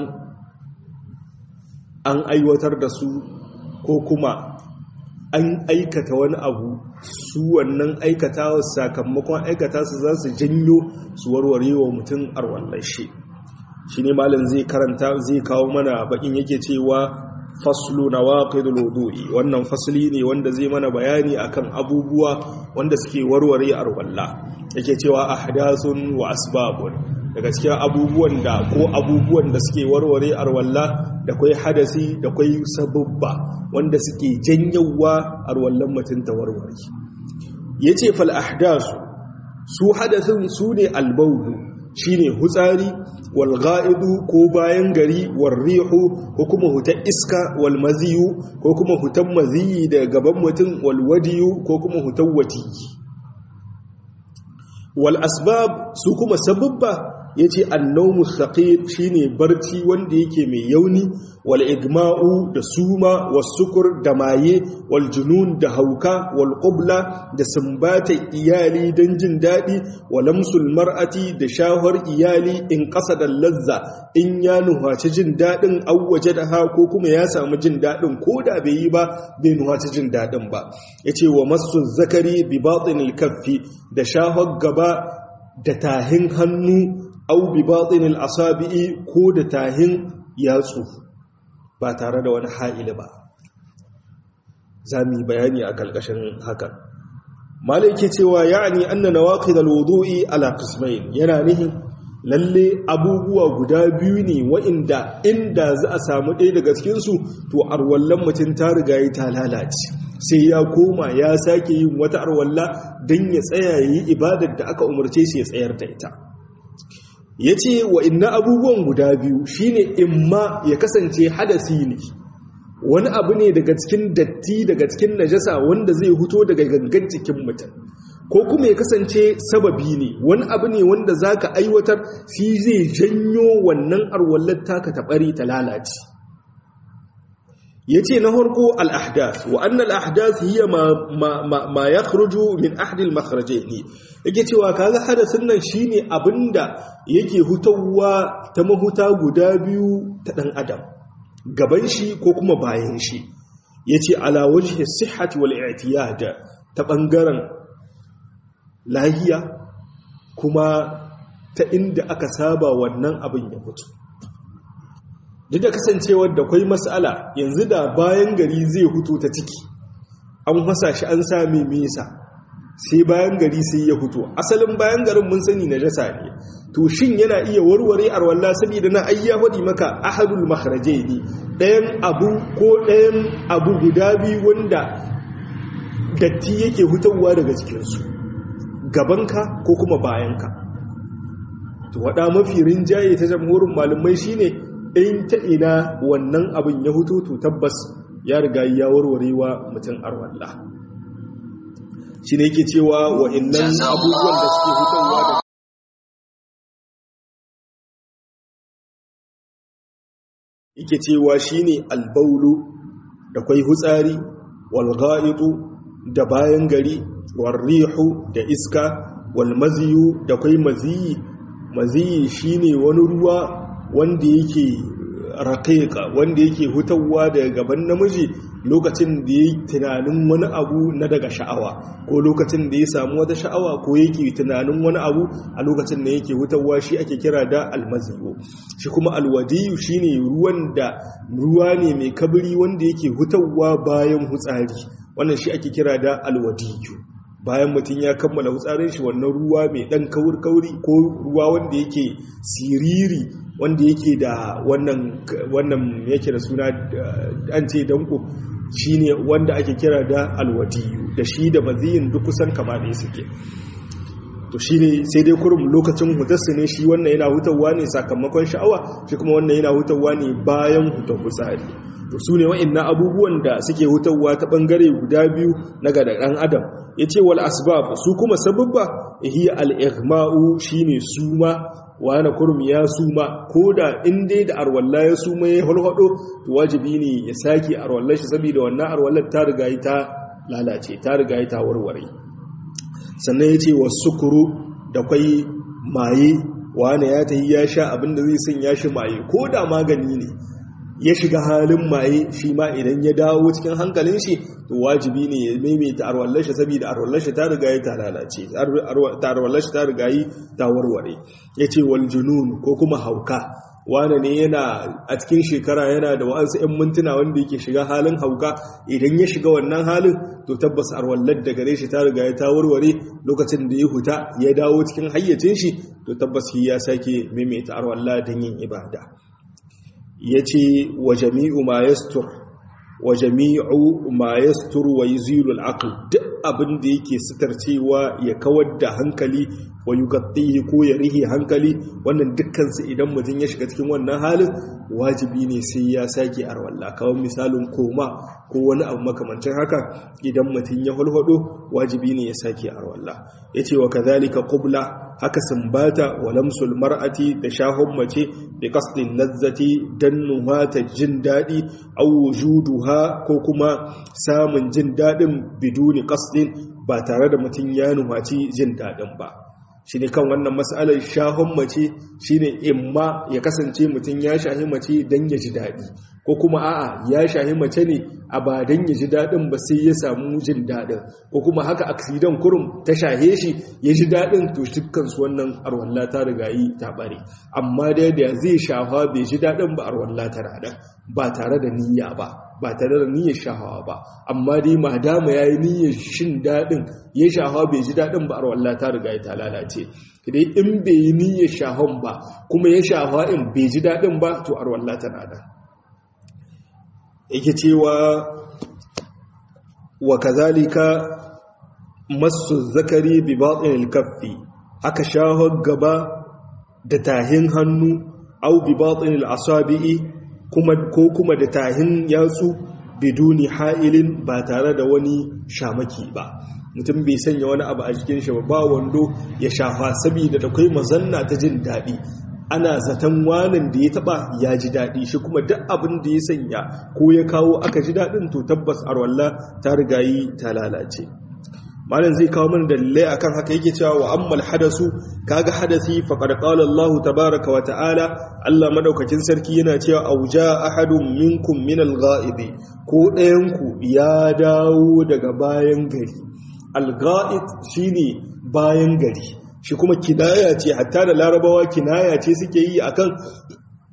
an aiwatar da su ko kuma an aikata wani abu su wannan aikatawa sakamakon aikata su za su janyo su warware wa mutum arwallar shi ne malam zai karanta zai kawo mana bakin yake cewa faslu nawaqidul wudu'i wannan fasli ne wanda zai mana bayani akan abubuwa wanda suke warware arwalla yake cewa ahdathun wa asbabun daga cikin abubuwan da ko abubuwan da suke warware arwalla da kai hadasi da kai sababba wanda suke janyawa arwallan mutun ta warware yace fal ahdasu su hadathun su ne albawlu shine hutsari wal ga'idu ko bayan gari war rihu ko kuma hutar iska wal maziyu ko kuma hutar maziyi daga gaban mutum wal wadiyu ko kuma hutar wati wal asbab su kuma sababba yace annawmu thaqil shine barci wanda yake mai yauni wal igma'u da suma was sukur da maye wal junun da hauka wal qubla da sumbata iyali dan jin dadi walamsul mar'ati da shahar iyali in qasada lazza in ya nuhaci jin dadin awwaje da ha ko kuma ya samu jin dadin koda bai yi ba bai nuhaci jin dadin ba yace wa masu zakari bi batinil kaffi da shahar gaba da tahin hannu au bi batinil asabi'i ko da tahin yatsu ba tare da wani ha'ila ba zamu bayani a kalkashin hakan malai yake cewa ya'ni anna nawaqid alwudu'i ala qismayn yana nihin lalle abubuwa guda biyu ne wa'inda inda za a samu ɗaya daga cikin su to arwallan mutun ta riga yi ta lalace sai ya koma ya sake yin wata arwalla dan ya tsaya yi ibadar da aka umarce shi ya tsayar da ita ya ce wa inna abubuwan guda biyu shine imma ya kasance hadasi ne wani abu ne daga cikin datti daga cikin najasa wanda zai huto daga gangan cikin mutum ko kuma ya kasance sababi ne wani abu ne wanda zaka aiwatar shi zai janyo wannan arwallar taka ta bari ta lalace yace na farko al-ahdath wa anna al-ahdath hiya ma yakhruju min ahdi al-makhrajayn yake cewa kaga hadasin nan shine abinda yake hutawa ta mahuta guda biyu ta dan adam gaban shi ko kuma bayan shi yace ala wajhi sihhati wal i'tiyad ta bangaren lahiya kuma ta inda aka saba wannan abin ya fito duk da kasancewar da kwai mas'ala yanzu da bayan gari zai huto ta ciki an fasa shi an same mesa sai bayan gari sai ya huto asalin bayan garin mun sani najasa ne to shin yana iya warware arwalla saboda na ayya hadi maka ahadul makhrajaini ɗayan abu guda biyu wanda datti yake hutawa daga cikinsu gabanka ko kuma bayanka to wada mafi rinjaye ta jamhurin malamai shine in ta ina wannan abin ya hutu to tabbas ya riga ya warwarewa mutum arwalla shine yake cewa wa'annan abubuwan da suke hutawa da yake cewa shine albaulu da kwai hutsari wal ghaitu da bayan gari wal rihu da iska wal maziyu da kwai maziyi shine wani ruwa wanda yake raqiqa wanda yake hutawa daga gaban namiji lokacin da yake tunanin wani abu na daga sha'awa ko lokacin da ya samu wata sha'awa ko yake tunanin wani abu a lokacin da yake hutawa shi ake kira da almaziyu shi kuma alwadiyu shine ruwa ne mai kabiri wanda yake hutawa bayan hutsari wannan shi ake kira da alwadiyu bayan mutum ya kammala hutsarin shi wannan ruwa mai dan kauri ko ruwa wanda yake siriri wanda yake da wannan yake da suna an ce danko shine wanda ake kira da alwadiyu da shi da maziyin duk kusan kama ne suke to shine sai dai kurum lokacin hutarsa ne shi wannan yana hutawa ne sakamakon sha'awa shi kuma wannan yana hutawa ne bayan hutar hutsari to su ne wa'annan abubuwan da suke hutawa ta bangare guda biyu na ga dan adam yace wal asbab su kuma sababba hiya al ighma'u shine suma wani kurum ya suma ko da inda da arwalla ya suma ya hulhudu to wajibi ne ya saki arwallar shi saboda wannan arwallar ta riga ta lalace ta riga ta warware sannan yace wasukuru da kwai maye wani ya tayi ya sha abinda zai sanya shi maye ko da magani ne ya shiga halin maye shi ma idan ya dawo cikin hankalin shi to wajibi ne ya maimaita arwallar shi saboda arwallar shi ta riga ta lalace arwallar shi ta riga ta warware yace wal junun ko kuma hauka wane ne yana a cikin shekara yana da wa'ansu 'yan mintuna wanda yake shiga halin hauka idan ya shiga wannan halin to tabbas arwallar da gare shi ta riga ta warware lokacin da ya huta ya dawo cikin hayyacin shi to tabbas ya sake maimaita arwallar don yin ibada yace wa jami'u ma yastur wa yuzilu al-aql duk abin da yake sitarcewa ya kawar da hankali wa yuqattihi ko ya rihi hankali wannan dukkan su idan mutum ya shiga cikin wannan halin wajibi ne sai ya sake arwalla kawai misalin koma ko wani abu makamancin haka idan mutum ya hulhudo wajibi ne ya sake arwalla yace wa kadhalika qubla haka sumbata wa lamsul mar'ati da shahon mace bi qasdin lazzati dannuha ta jin dadi aw wujuduha ko kuma samun jin dadin biduni qasdin ba tare da mutun ya nuhaci jin dadin ba shine kan wannan mas'alar shahon mace shine imma ya kasance mutun ya shahi mace dan ya ji dadi ko kuma a'a ya shahi mace ne a ba dan ya ji dadin ba sai ya samu jin dadin ko kuma haka aksidan kurum ta shahe shi ya ji dadin to dukkan su wannan arwalla ta riga yi ta bare amma da zai shafa bai ji dadin ba arwalla ta rada ba tare da niyya ba tare da niyyar shahawa ba amma dai madama yayi niyyar shin dadin ya shahawa bai ji dadin ba arwalla ta riga ta lalace dai in bai yi niyyar shahon ba kuma ya shahawa in bai ji dadin ba to arwalla ta rada yake cewa wa kazalika masu zakari bi batinil kaffi haka shahon gaba da tahin hannu au bi batinil asabi'i ko kuma da tahin yatsu biduni ha'ilin ba tare da wani shamaki ba mutum bai sanya wani abu a jikin shi ba wando ya shafa saboda da kai mazanna ta jin daɗi ana zaton wanan da ya taba ya ji daɗi shi kuma duk abin da ya sanya ko ya kawo aka ji daɗin to tabbas arwalla ta rigayi ta lalace malam zai kawo mana dalilai akan haka yake cewa wa ammal hadasu kaga hadasi faqad qala Allah tabaaraka wa ta'ala Allah madaukakin sarki yana cewa auja ahadun minkum min al-gha'ib ko ɗayan ku ya dawo daga bayan gari al-gha'ib shine bayan gari shi kuma kinaya ce hatta da larabawa kinaya ce suke yi akan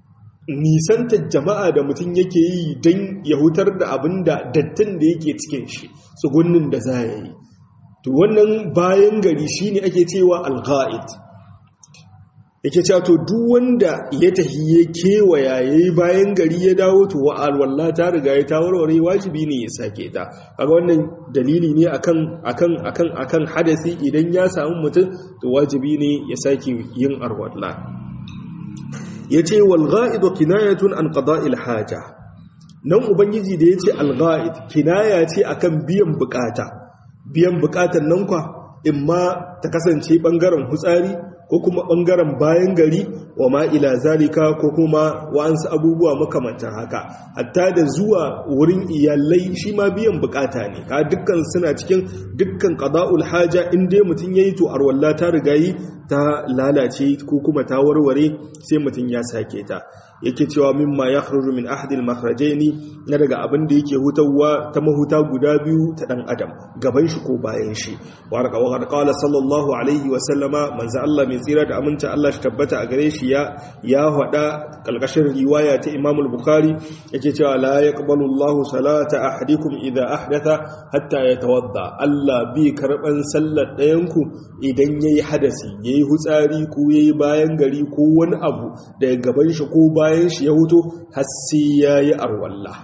nisantar jama'a da mutum yake yi don ya hutar da abin da dattin da yake cikin shi tsugunnin da za ya yi. To wannan bayan gari shi ne ake cewa al-gha'id. Yake cewa to duk wanda ya tahi ya kewaya ya yi bayan gari ya dawo to alwallah ta riga ya ta warware, wajibi ne ya sake ta. Kaga wannan dalili ne akan hadasi idan ya samu mutum to wajibi ne ya sake yin alwallah. Yace wal gha'idu kinayatun an qada'il haja. Nan ubangiji da yace al gha'id kinaya ce akan biyan bukatan nan kwa imma ta kasance bangaren hutsari ko kuma ɓangaren bayan gari wa ma'ila zalika ko kuma wa'ansu abubuwa makamantar haka, hatta da zuwa wurin iyalai shi ma biyan bukata ne. Ka dukkan suna cikin dukkan qada'ul haja, in dai mutum yayi to arwalla ta rigayi ta lalace ko kuma ta warware, sai mutum ya sake ta. Yake cewa mimma yakhruju min ahadil makhrajaini, na daga abin da yake hutawa ta mahuta guda biyu ta dan adam, gaban shi ko bayan shi. Wa qala sallallahu alaihi wa sallama, manzo Allah mai tsira da aminta Allah shi tabbata a gare shi ya hada kalkashin riwaya ta Imam al-Bukhari, yake cewa la yaqbalu Allahu salata ahadikum idha ahdatha hatta yatawadda. Allah bi karban sallar dayanku idan yayi hadasi, yayi hutsari ko yayi bayan gari ko wani abu daga gaban shi ko bayan shi ya huto har sai yayi arwalla.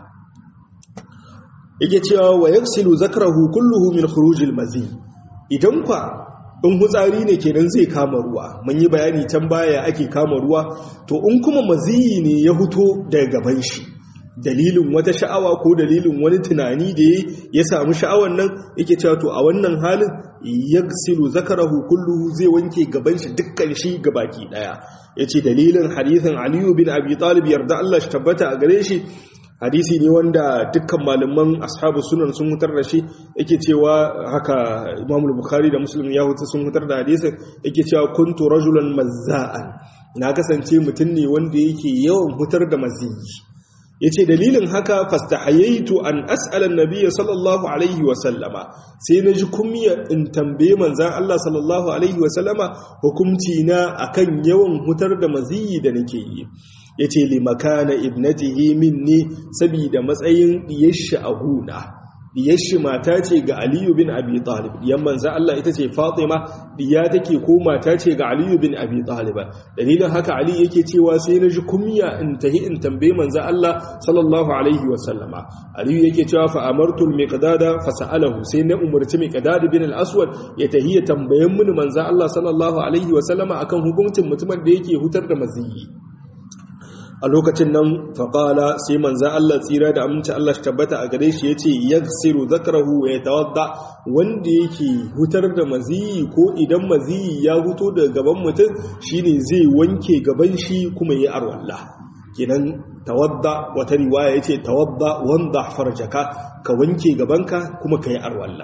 Yake cewa wa yaksilu zakrahu kulluhu min khurujil mazi. Idan kwa in hutsari ne kenan zai kama ruwa, mun yi bayani can baya ake kama ruwa, to in kuma maziyi ne ya huto daga gaban shi dalilin wata sha'awa ko dalilin wani tunani da ya samu sha'awan nan, yake cewa to a wannan halin yaksilu zakarahu kulluhu, zai wanke gaban shi dukkan shi gabaki daya. Yace dalilin hadithin Ali bin Abi Talib yarda Allah shi tabbata a gare shi, hadisi ne wanda dukkan malaman ashabu sunan sun hutar da shi. Yake cewa haka Imam Bukhari da Muslim ya hutar sun hutar da hadisin. Yake cewa kuntu rajulan mazza'an, na kasance mutum ne wanda yake yawan hutar da maziyi. Yace dalilin haka fastahayaitu an as'ala an-nabiy sallallahu alaihi wa sallama, sai naji kumiya in tambaye manzon Allah sallallahu alaihi wa sallama hukunci na akan yawan hutar da maziyi da nake yi. Yace li makana ibnatihi minni, sabida matsayin diyashi a guna. Diyashi mata ce ga Ali bin Abi Talib, diyan manzo Allah ita ce Fatima, diya take ko mata ce ga Ali bin Abi Talib. Dalilin haka Ali yake cewa sai na ji kumya in tahi in tambaye manzo Allah sallallahu alaihi wa sallama. Ali yake cewa fa amartu al-miqdada fa sa'alahu, sai na umarci miqdad bin al-aswad ya tahi ya tambayen mun manzo Allah sallallahu alaihi wa sallama akan hukuncin mutumin da yake hutar da maziyi. A lokacin nan faƙala sai manzan Allah tsira da aminci Allah shi tabbata a gare shi ya ce yaksiru zakarahu wa ya tawadda, wanda yake hutar da maziyi ko idan maziyi ya huto daga gaban mutum shine zai wanke gaban shi kuma ya arwalla. Kenan tawadda, wata riwaya yace tawadda wanda farjaka, ka wanke gabanka kuma ka yi arwalla.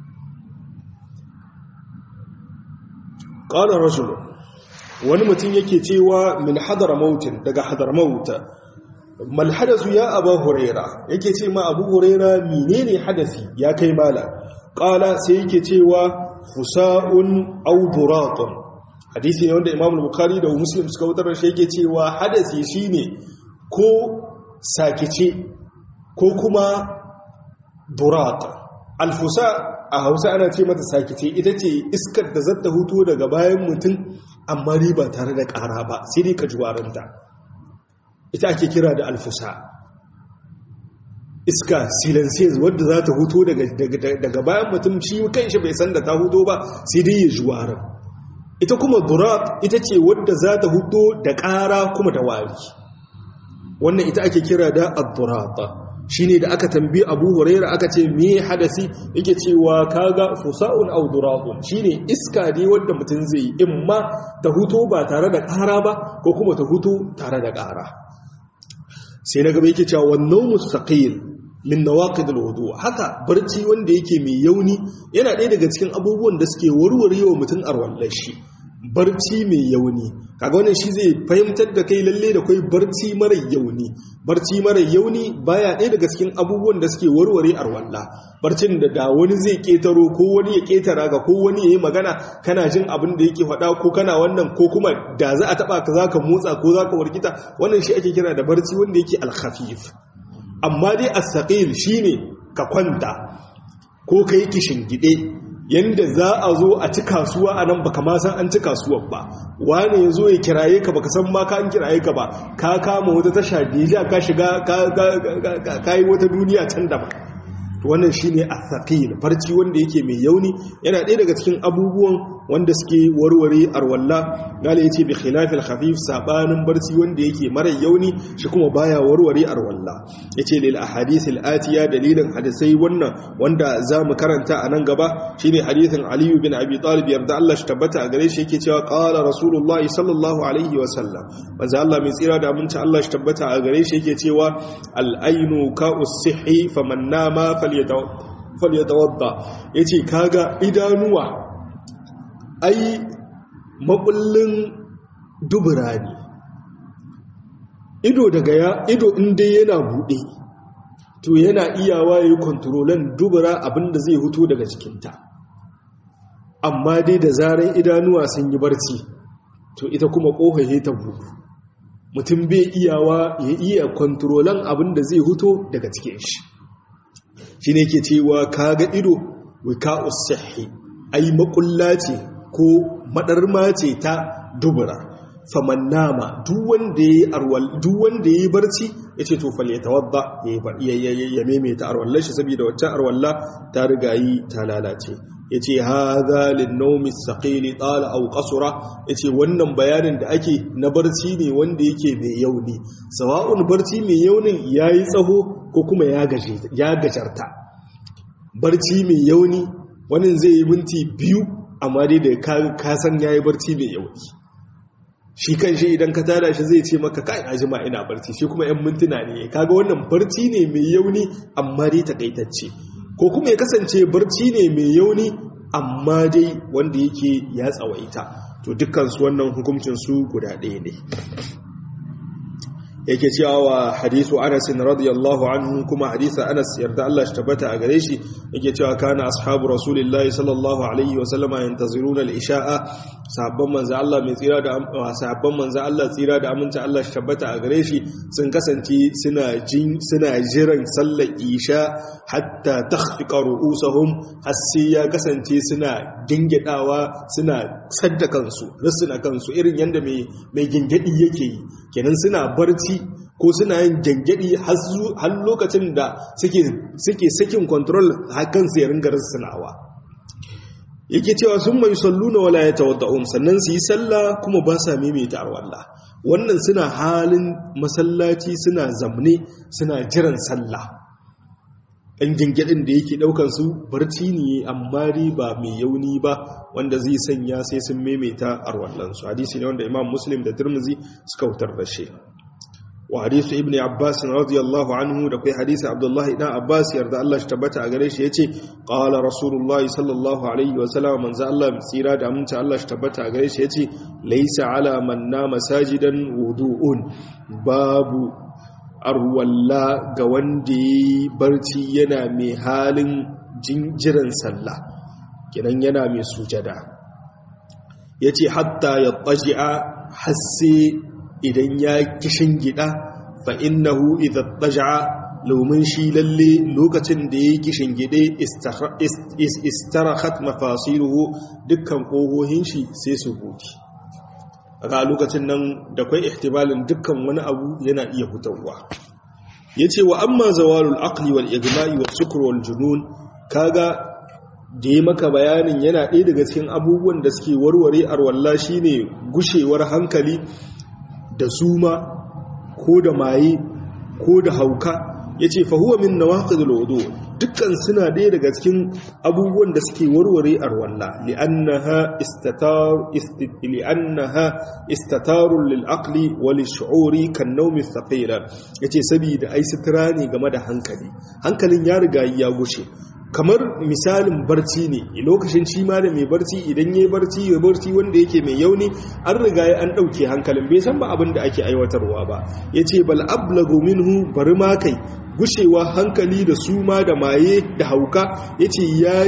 Qala rajulun, wani mutum yake cewa min hadramaut, daga hadramaut, mal hadasu ya Abu Huraira, yake ce ma Abu Huraira menene hadasi ya kai mala. Qala, sai yake cewa fusa'un aw duratun. Hadisi ne wanda Imam Bukhari da Muslim suka wutar da shi, yake cewa hadasi shine ko sakice ko kuma durat. Alfusa a Hausa ana ce mata sakice, ita ce iskar da zata huto daga bayan mutum amma ba tare da ƙara ba, sai dai ka ji warinta. Ita ake kira da alfusa. Iska silences wadda za ta huto daga bayan mutum, shi kanshi bai san da ta huto ba, sai dai ya ji warin. Ita kuma durat ita ce wadda za ta huto da ƙara kuma da wari. Wannan ita ake kira da ad-durat. Shine da aka tambayi Abu Huraira aka ce me hadasi, yake cewa kaga fusa'un aw duratun, shine iska ne wanda mutum zai yi, imma ta huto ba tare da ƙara ba ko kuma ta huto tare da ƙara. Sai na gaba yake cewa wannan mustaqil min nawaqid alwudu, haka barci wanda yake mai yauni yana ɗaya daga cikin abubuwan da suke warwarewa mutum arwallar shi. barci mai yauni. Kaga wannan shi zai fahimtar da kai lalle da kai barci mara yauni. Barci mara yauni baya ɗaya daga cikin abubuwan da suke warware arwalla. Barcin da wani zai ketaro ko wani ya ketara ga ko wani yayi magana kana jin abin da yake faɗa ko kana wannan ko kuma da za a taba ka zaka motsa ko zaka warkita, wannan shi ake kira da barci wanda yake al-khafif. Amma dai as-saqil shine ka kwanta ko kai kishingide yanda za a zo a ci kasuwa a nan baka ma san an ci kasuwar ba, wani ya zo ya kiraye ka baka san ma ka an kiraye ka ba, ka kama wata tasha deja ka shiga ka yi wata duniya can da ba. Wannan shine athaqil, farci wanda yake mai yauni, yana ɗaya daga cikin abubuwan wanda suke warware arwalla. Gale yace bi khilafil khafif, sabanin barci wanda yake mara yauni shi kuma baya warware arwalla. Yace lil ahadithil atiya, dalilan hadisai wannan wanda zamu karanta a nan gaba shine hadithin Ali bin Abi Talib yarda Allah shi tabbata a gare shi, yake cewa qala rasulullahi sallallahu alaihi wa sallam, manzo Allah mai tsira da aminci Allah shi tabbata a gare shi yake cewa al ainu ka'us sihi faman nama falyatawadda. Yace kaga idanuwa ai makullin dubura ne. Ido inda yana buɗe to yana iyawa yayi kontrolan dubura abinda zai huto daga cikinta. Amma dai da zaran idanuwa sun yi barci to ita kuma kohaye ta buɗe, mutum bai iyawa ya iya kontrolan abinda zai huto daga cikin shi. Shi ne ke cewa kaga ido wika usahi, ai makulla ce ko madarma ce ta dubura. Faman nama, duk wanda ya yi barci ya ce to falyatawadda, ya maimaita arwallar shi, saboda wacce arwalla ta riga yi ta lalace. Ya ce haza linnaumi saqili tsala au qasura, ya ce wannan bayanin da ake na barci ne wanda yake mai yauni, sawa'un barci mai yaunin ya yi tsaho ko kuma ya gajarta. Barci mai yauni wani zai yi minti 2 amma dai da ka san ya yi barci mai yauni. Shi kan shi idan ka tada shi zai ce maka kai na jima ina barci, shi kuma 'yan mintuna ne. Kaga wannan barci ne mai yauni amma dai takaitacce, ko kuma ya kasance barci ne mai yauni amma dai wanda yake ya tsawaita. To dukkansu wannan hukuncinsu guda ɗaya ne. Yake cewa hadisu Anas radiyallahu anhu, kuma hadisa Anas yarda Allah shi tabbata a gare shi, yake cewa kana ashabu rasulillahi sallallahu alaihi wa sallama yantaziruna al-isha'a, sahabban manzo Allah mai tsira da sahabban manzo Allah tsira da aminci Allah shi tabbata a gare shi sun kasance suna jiran sallar isha hatta takhfiqa ru'usahum, har sai ya kasance suna dingidawa, suna saddakansu rusuna kansu irin yanda mai gingadi yake yi. Kenan suna barci ko suna yin gangadi har lokacin da suke sakin control hakan sai ringa rusunawa. Yake cewa sun mai salluna wala yatawadda'un, sannan su yi sallah kuma ba sa maimaita arwalla. Wannan suna halin masallaci, suna zamne, suna jiran sallah. ɗan gangadin da yake ɗaukansu barci ne amma riba mai yauni ba wanda zai sanya sai sun maimaita arwallansu. Hadisi ne wanda Imam Muslim da Tirmidhi suka wutar da shi. Wa hadisu Ibn Abbas radiyallahu anhu, da kai hadisi Abdullah ibn Abbas yarda Allah shi tabbata a gare shi, yace qala Rasulullahi sallallahu alaihi wa sallam, manzo Allah tsira da aminta Allah shi tabbata a gare shi yace laysa ala man nama sajidan wudu'un, babu arwalla ga wanda yi barci yana mai halin jinjiran sallah, kinan yana mai sujada. Yace hatta ya taji'a, hasse idan ya kishin gida, fa innahu idza taja'a, laumin shi lalle lokacin da ya kishin gide istarahat mafasiluhu, dukkan kohohin shi sai su buɗe. A lokacin nan da kwai ihtimalin dukkan wani abu yana iya fitowa. Yace wa amma zawalul aqli wal igma'i was sukr wal junun, kaga da yi maka bayanin yana ɗaya daga cikin abubuwan da suke warware arwalla shine gushewar hankali da suma ko da maye ko da hauka. Yace fa huwa min nawaqidul wudu, dukkan suna ɗaya daga cikin abubuwan da suke warware arwalla, li'annaha istatarun lil aqli wa lil shu'uri kan nawmi thaqila. Yace saboda ai sitira ne game da hankalin ya riga ya gushe, kamar misalin barci ne lokacin shi ma da mai barci idan yayi barci ya barci wanda yake mai yauni an riga ya an dauke hankalin bai san ba abin da ake aiwatarwa ba yace bal ablagu minhu bari ma kai gushewa hankali da suma da maye da hauka yace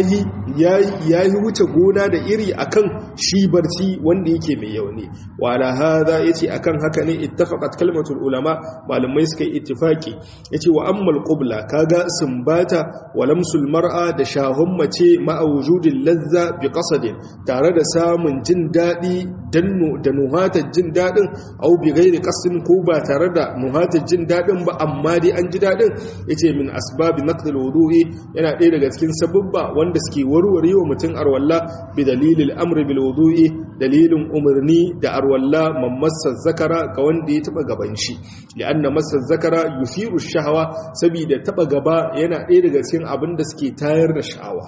yayi wuce gona da iri akan shi barci wanda yake mai yauni wala hada yace akan haka ne ittafaqat kalmatul ulama malamai suka yi ittifaki yace wa ammal qubla kaga sumbata wa lamsul mar'a da shahun mace ma'a wujudil lazza bi qasadin tare da samun jin dadi da nuhatar jin dadin au bi ghairi qasdin ko ba tare da nuhatar jin dadin ba amma dai an ji dadin yace min asbabi naqdil wudu'i yana ɗaya daga cikin sababba wanda suke warware wa mutum arwalla bi dalilil amri bil wudu'i dalilin umarni da arwalla mamassa zakara ga wanda ya taba gaban shi li'anna massa zakara yusiru shahwa saboda taba gaba yana ɗaya daga cikin abin da suke tayar da sha'awa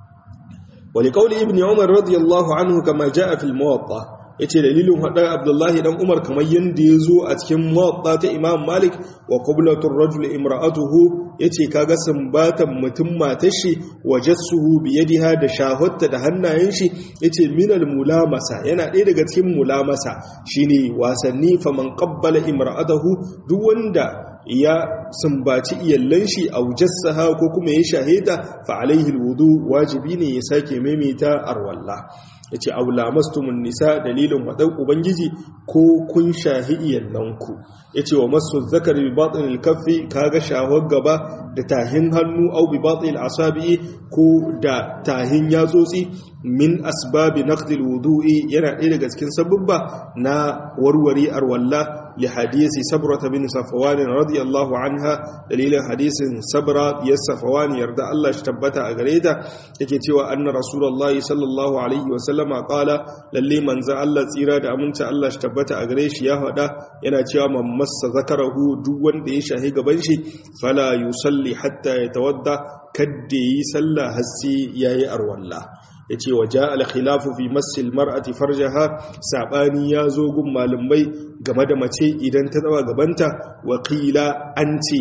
wa liqawli ibn umar radiyallahu anhu kama jaa fil muwatta yace dalilin hadar Abdullahi dan Umar kamar yanda yazo a cikin muwatta ta Imam Malik wa qiblatur rajul imra'atuhu yace kaga sumbatan mutum matar shi wajassuhu bi yadiha da shahatta da hannayen shi yace minal mulamasa yana ɗaya daga cikin mulamasa shine wasanni faman qabbala imra'atuhu duk wanda ya sumbaci iyallan shi a wujassaha ko kuma ya shahida fa alaihi alwudu wajibi ne ya sake maimaita arwalla yace aula mastumun nisa dalilin wadan ubangiji ko kun shahi iyallanku yace wa masu zakari bi batinil kaffi kaga shahwar gaba da tahin hannu au bi batinil asabi ko da tahin yatsotsi min asbabi naqdil wudu'i yana ɗaya daga cikin sababba na warware arwalla li hadisi sabra bin safwan radiyallahu anha dalilin hadisin sabra ya safwan yarda Allah shi tabbata a gare ta yake cewa anna rasulullahi sallallahu alaihi wa sallama qala lalle manzo Allah tsira da aminci Allah shi tabbata a gare shi ya faɗa yana cewa man massa zakarahu duk wanda ya shahi gaban shi fala yusalli hatta yatawadda kadda yi sallah hasi yayi arwalla yace waja al-khilafu fi massil mar'ati farjaha sabani yazo gun malumai game da mace idan ta tsawa gabanta wa qila anti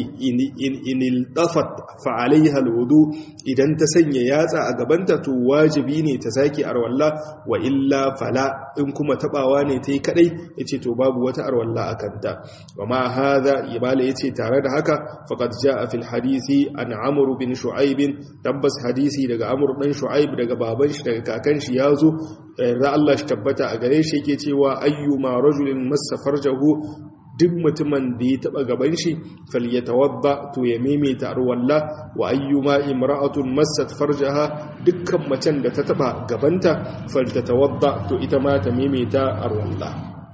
inil tafat fa alaiha alwudu idan ta sanya yatsa a gabanta to wajibi ne ta saki arwalla wa illa fala in kuma tabawa ne tai kadai yace to babu wata arwalla akanta wa ma hadha ibala yace tare da haka faqad jaa fil hadisi an amr bin shu'aib tabbas hadisi daga amr dan shu'aib daga baban shi daga kakan shi yazo da Allah shi tabbata a gare shi yake cewa ayyuma rajulin massa farjahu duk mutumin da ya taba gaban shi falyatawadda to ya maimaita arwalla wa ayyuma imra'atun massat farjaha dukkan macen da ta taba gabanta falyatawadda to ita ma ta maimaita arwalla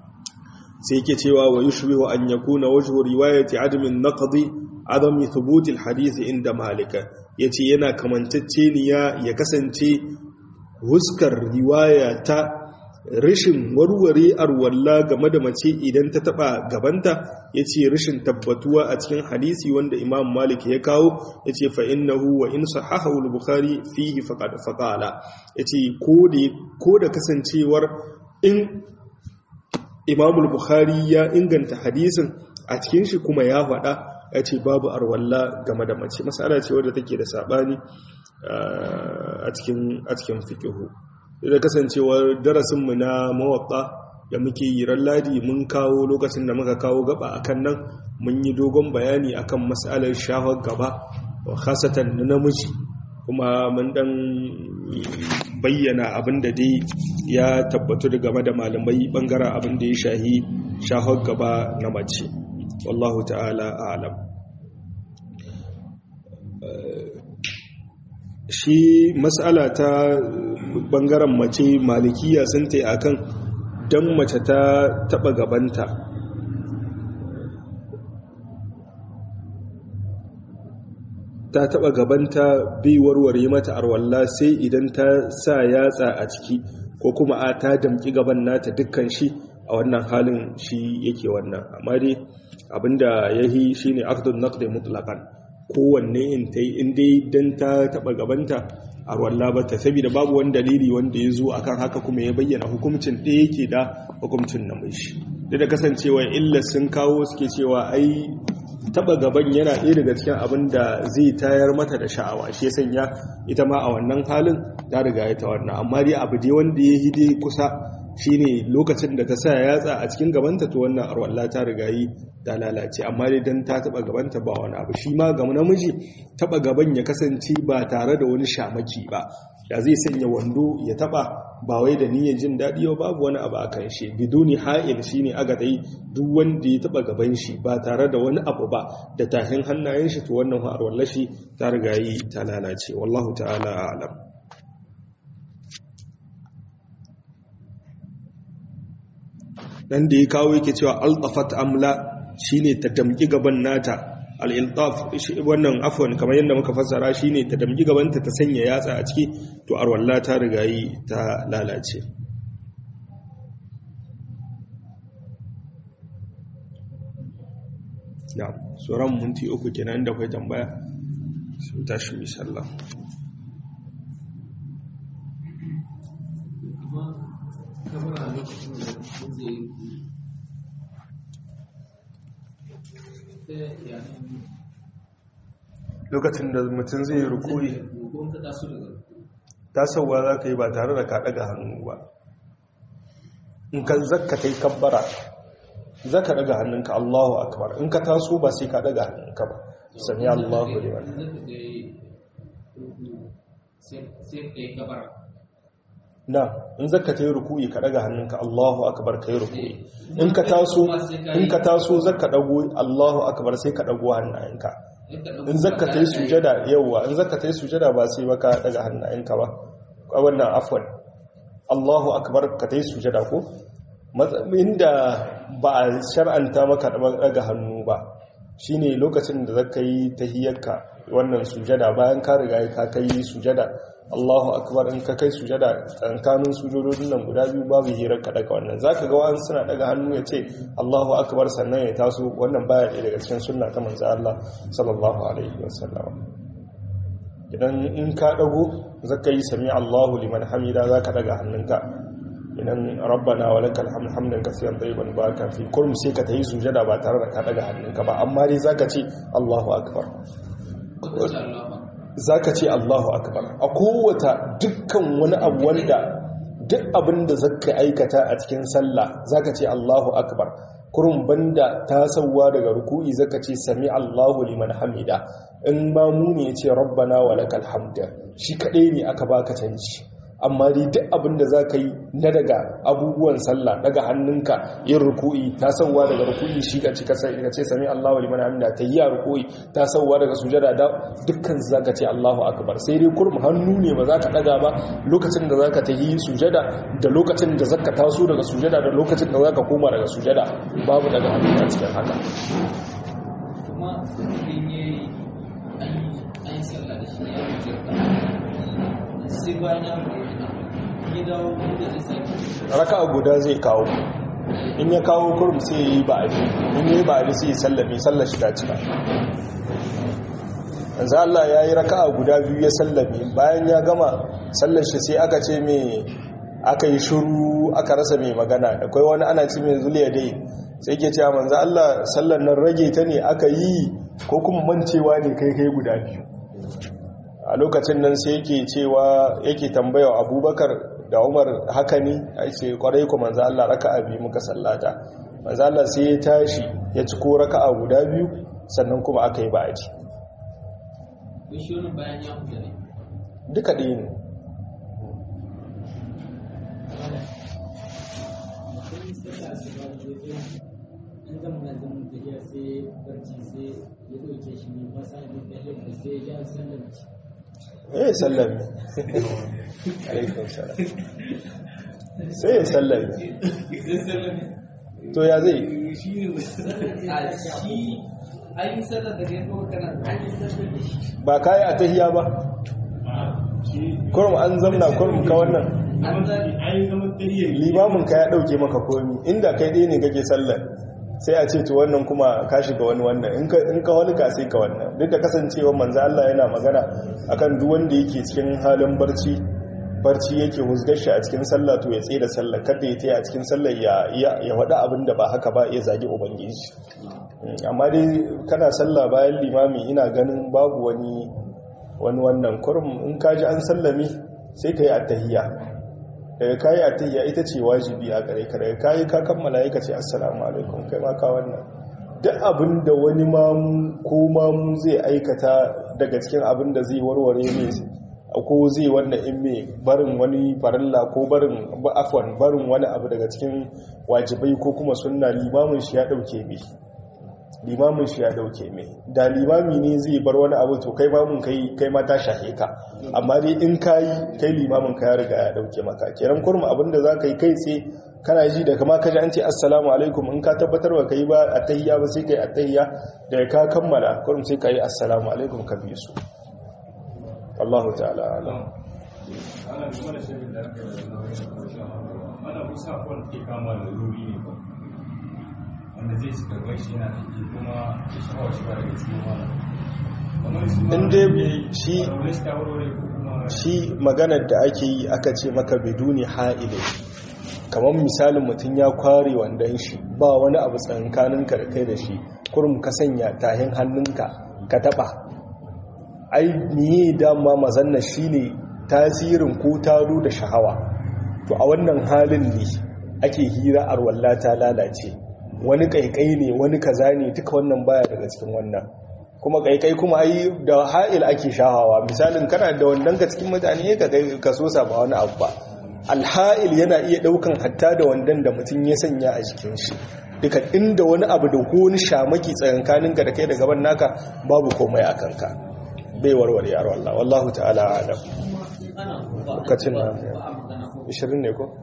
sai yake cewa wa yushbihu an yakuna wajhu riwayati adamin naqdi adami thubut alhadith inda malika yace yana kamantacceniya ya kasance huskar riwaya ta rashin warware arwalla game da mace idan ta taba gabanta yace rashin tabbatuwa a cikin hadisi wanda Imam Malik ya kawo yace fa innahu wa in sahahu al-Bukhari fihi faqad faqala yace ko da kasancewar in Imam al-Bukhari ya inganta hadisin a cikin shi kuma ya faɗa yace babu arwalla game da mace masala ce wadda take da sabani a cikin fiqhu da kasancewar darasinmu na mawaƙa da muke yi ladi mun kawo lokacin da muka kawo gaba akan nan mun yi dogon bayani akan mas'alar shahar gaba wa khasatan na namiji kuma mun dan bayyana abin da dai ya tabbatu da game da malamai bangaren abin da ya shahi shahar gaba na mace wallahu ta'ala a'lam. Shi mas'ala ta bangaren mace malikiya sun ta akan dan mace ta taba gabanta bai warware mata arwalla sai idan ta sa yatsa a ciki ko kuma ta damki gaban nata dukkan shi a wannan halin shi yake wannan amma dai abinda yahi shine aqdun naqd mutlaqan kowanne in dai dan ta taba gabanta a ruwan bata saboda babu wani dalili wanda ya zo akan haka kuma ya bayyana hukuncin ɗaya yake da hukuncin namiji duk da kasancewa illa sun kawo suke cewa ai taba gaban yana ɗaya daga cikin abin da zai tayar mata da sha'awa, shi ya sanya ita ma a wannan halin ta riga ya ta wannan. Amma dai abu dai wanda ya hide kusa shine lokacin da ta sa yatsa a cikin gabanta, to wannan arwalla ta riga yi ta lalace. Amma dai dan ta taba gabanta ba wani abu. Shi ma ga namiji taba gaban ya kasance ba tare da wani shamaki ba, da zai sanya wando ya taba ba wai da niyyar jin daɗi ba, babu wani abu akan shi. Biduni ha'il shine aka dai duk wanda ya taba gaban shi ba tare da wani abu ba da tahin hannayen shi, to wannan arwalla shi ta riga yi ta lalace. Wallahu ta'ala a'lam. Dan da ya kawo yake cewa altafat amla shine ta damki gaban nata. Al-iltaf wannan afwan kamar yadda muka fassara shine ta damki gabanta ta sanya yatsa a ciki, to arwalla ta riga yi ta lalace. Ya sauran minti 3 kenan da kai tambaya sai tashi mi sallah. Lokacin da mutum zai yi rukuri, tasowa za ka yi ba tare da ka daga hannu ba. In ka zakka ta yi kabbara, za ka daga hannunka Allahu akbar. In ka taso ba sai ka daga hannunka ba, sami Allahu liman. Na, in zakka ta yi rukuri ka daga hannunka Allahu akbar ka yi rukuri. In ka taso zakka dago Allahu akbar sai ka dago hannayenka. In zakka ta yi sujada, yawwa in zakka ta yi sujada ba sai baka daga hannayenka ba. Wannan afwan Allahu akbar ka ta yi sujada ko inda ba a shar'anta maka daga hannu ba shine lokacin da zaka yi tahiyyarka wannan sujada, bayan ka riga ka kai sujada Allahu akbar. In ka kai sujada tsakanin sujudodin nan guda biyu babu hirar ka daga wannan. Zaka ga wa'an suna daga hannu ya ce Allahu akbar sannan ya taso, wannan baya ɗaya daga cikin sunna ta manzo Allah sallallahu alaihi wasallam. Idan in ka dago zaka yi sami Allahu liman hamida, zaka daga hannunka idan rabbana wa lakal hamd hamdan kaseeran tayyiban barakan fi kullum sai ka tayi sujada ba tare da ka daga hannunka ba, amma dai zaka ce Allahu akbar. Zaka ce Allahu akbar a kowata dukkan wani abu wanda duk abin da zaka aikata a cikin sallah zaka ce Allahu akbar. Kurun banda tasowa daga ruku'i zaka ce sami Allahu liman hamida. In ba mu ne ce rabbana wa lakal hamd, shi kadai ne aka baka canji. Amma dai duk abin da zaka yi na daga abubuwan sallah, daga hannunka yin ruku'i, tasowa daga ruku'i shi ka ce sami Allahu liman hamida, tayya ruku'i, tasowa daga sujada, da dukkan zaka ce Allahu akbar. Sai dai kurum hannu ne ba zaka daga ba lokacin da zaka tayi sujada, da lokacin da zaka taso daga sujada, da lokacin da zaka koma daga sujada, babu daga hannu a cikin haka. Kuma sun yi an sallah da shi ya wuce sai bayan ya dawo da zai raka'a guda zai kawo. In ya kawo kurum sai ya yi ba'adi, in ya yi ba'adi sai ya sallame, sallar shi ta cika. yanzu Allah ya yi raka'a guda biyu ya sallame, bayan ya gama sallar shi sai aka ce mai aka yi shuru, aka rasa mai magana. Akwai wani ana ce mai zuliya dai sai ke cewa manzo Allah sallar nan rage ta ne aka yi ko kuma mancewa ne kai guda biyu. A lokacin nan sai yake cewa yake tambaya Abubakar da Umar haka ne, a ce kwarai ku manzo Allah raka'a biyu muka sallata. Manzo Allah sai ya tashi ya ci ko raka'a guda biyu sannan kuma aka yi ba'adi. shi wannan bayan ya huta ne Duka ɗaya ne. Sallami alaikun salam sai ya sallami to ya zai ba kayi a tahiya ba kurum an zamna kurum ka wannan limamin ka ya dauke maka komi inda kai ɗaya ne kake sallar sai a ce to wannan kuma ka shiga wani wannan in ka walka sai ka wannan duk da kasancewa manzo Allah yana magana akan duk wanda yake cikin halin barci yake husgar shi a cikin sallah to ya tsaye da sallah kada ya taya a cikin sallah ya wada abin da ba haka ba ya zagi ubangiji amma dai kana sallah bayan limami ina ganin babu wani wannan kurum in kaji an sallami sai ka yi attahiyya daga kayi attahiyya ita ce wajibi a gare ka daga kayi ka kammala ka ce assalamu alaikum kai ma ka wannan duk abin da wani mamu ko mamu zai aikata daga cikin abin da zai warware ne ko zai wannan in mai barin wani farilla ko barin wani abu daga cikin wajibai ko kuma sunna limamin shi ya dauke mai da limami ne zai bar wani abu to kai mamun kai ma ta shahe ka amma dai in kai limamin ka ya riga ya dauke maka kiran kurma abinda za ka yi kai tsaye kana ji da kama kaji an ce assalamu alaikum in ka tabbatar ba kai ba attahiyya ba sai kai attahiyya da ka kammala kurma sai kai assalamu alaikum ka bi su Allahu ta'ala alam ana kuma da shirin da aka yi ana kusa kwan ke kama da ruri ne ba wanda zai shiga gashi na ciki kuma ya shahawa shi ba daga cikin inda shi maganar da ake yi aka ce maka biduni ha'ile kamar misalin mutum ya kware wandan shi ba wani abu tsankaninka da kai da shi kurum ka sanya tahin hannunka ka taba ai miye dama mazanna shine tasirin ko taro da shahawa to a wannan halin ne ake hira arwalla ta lalace wani kaikai ne wani kaza ne duka wannan baya daga cikin wannan kuma kaikai kuma ai da ha'il ake shahawa misalin kana da wannan ka cikin mutane ka so sa ba wani abu ba alha'il yana iya daukan hatta da wandan da mutum ya sanya a jikin shi duka inda wani abu da ko wani shamaki tsakankanin ka da kai da gaban naka babu komai a kanka bai warware yaro Allah wallahu ta'ala alam lokacin na 20 ne ko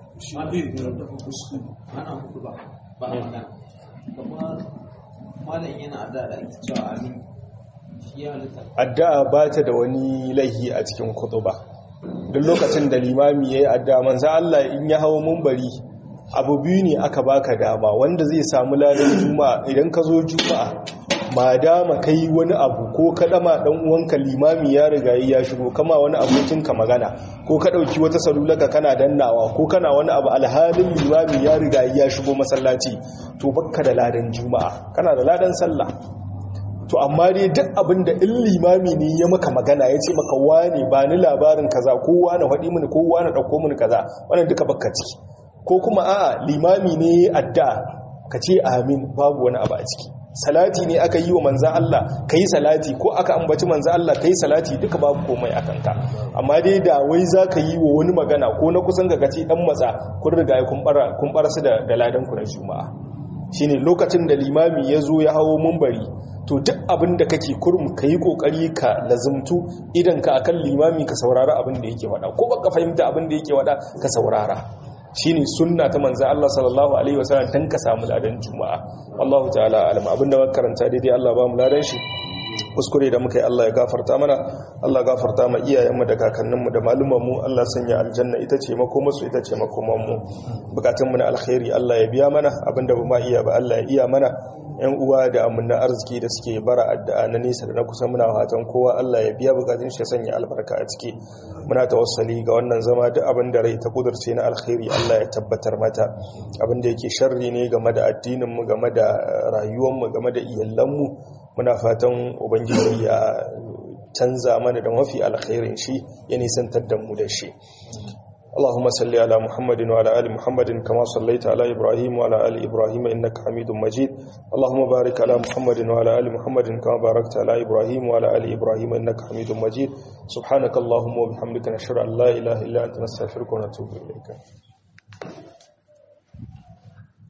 addu'a ba ta da wani laihi a cikin kutuba duk lokacin da limami yayi addu'a manzo Allah in ya hawo munbari abu biyu ne aka baka dama wanda zai samu ladan juma'a idan ka zo juma'a ma dama kai wani abu ko ka dama dan uwanka limami ya riga ya shigo kama wani abokin ka magana ko ka dauki wata salulaka kana dannawa ko kana wani abu alhalin limami ya riga ya shigo masallaci to bakka da ladan juma'a kana da ladan sallah to amma dai duk abin da in limami ne ya maka magana ya ce maka wane ba ni labarin kaza ko wane faɗi mini ko wane ɗauko mini kaza wannan duka bakka ciki ko kuma a'a limami ne adda ka ce amin babu wani abu a ciki salati ne aka yi wa manzan Allah ka yi salati ko aka ambaci manzan Allah ka yi salati duka babu komai a kanka amma dai da wai za ka yi wa wani magana ko na kusan ga kace dan matsa kun riga kun bara su da ladan ku na juma'a shine lokacin da limami ya zo ya hawo munbari to duk abin da kake kurum ka yi kokari ka lazumtu idan ka akan limami ka saurara abin da yake wada ko baka fahimta abin da yake wada ka saurara shine sunna ta manzo Allah sallallahu alaihi wasallam dan ka samu ladan juma'a wallahu ta'ala alam abinda muka karanta daidai Allah ba mu ladan shi kuskure da muka yi Allah ya gafarta mana Allah gafarta ma iyayenmu da kakanninmu da malumanmu Allah sanya aljanna ita ce makomarsu ita ce makomanmu bukatunmu na alkhairi Allah ya biya mana abinda ba ma iya ba Allah ya iya mana yan uwa da amunna arziki da suke bara addu'a na nesa da na kusa muna fatan kowa Allah ya biya bukatun shi ya sanya albarka a ciki muna tawassali ga wannan zama duk abin da rai ta kudurce na alkhairi Allah ya tabbatar mata abin da yake sharri ne game da addinin mu game da rayuwar mu game da iyalan mu muna fatan ubangiji ya canza mana da mafi alkhairin shi ya nisantar da mu da shi اللهم صل على محمد وعلى آل محمد كما صليت على إبراهيم وعلى آل إبراهيم إنك حميد مجيد اللهم بارك على محمد وعلى آل محمد كما باركت على إبراهيم وعلى آل إبراهيم إنك حميد مجيد سبحانك اللهم وبحمدك نشهد أن لا إله إلا أنت نستغفرك ونتوب إليك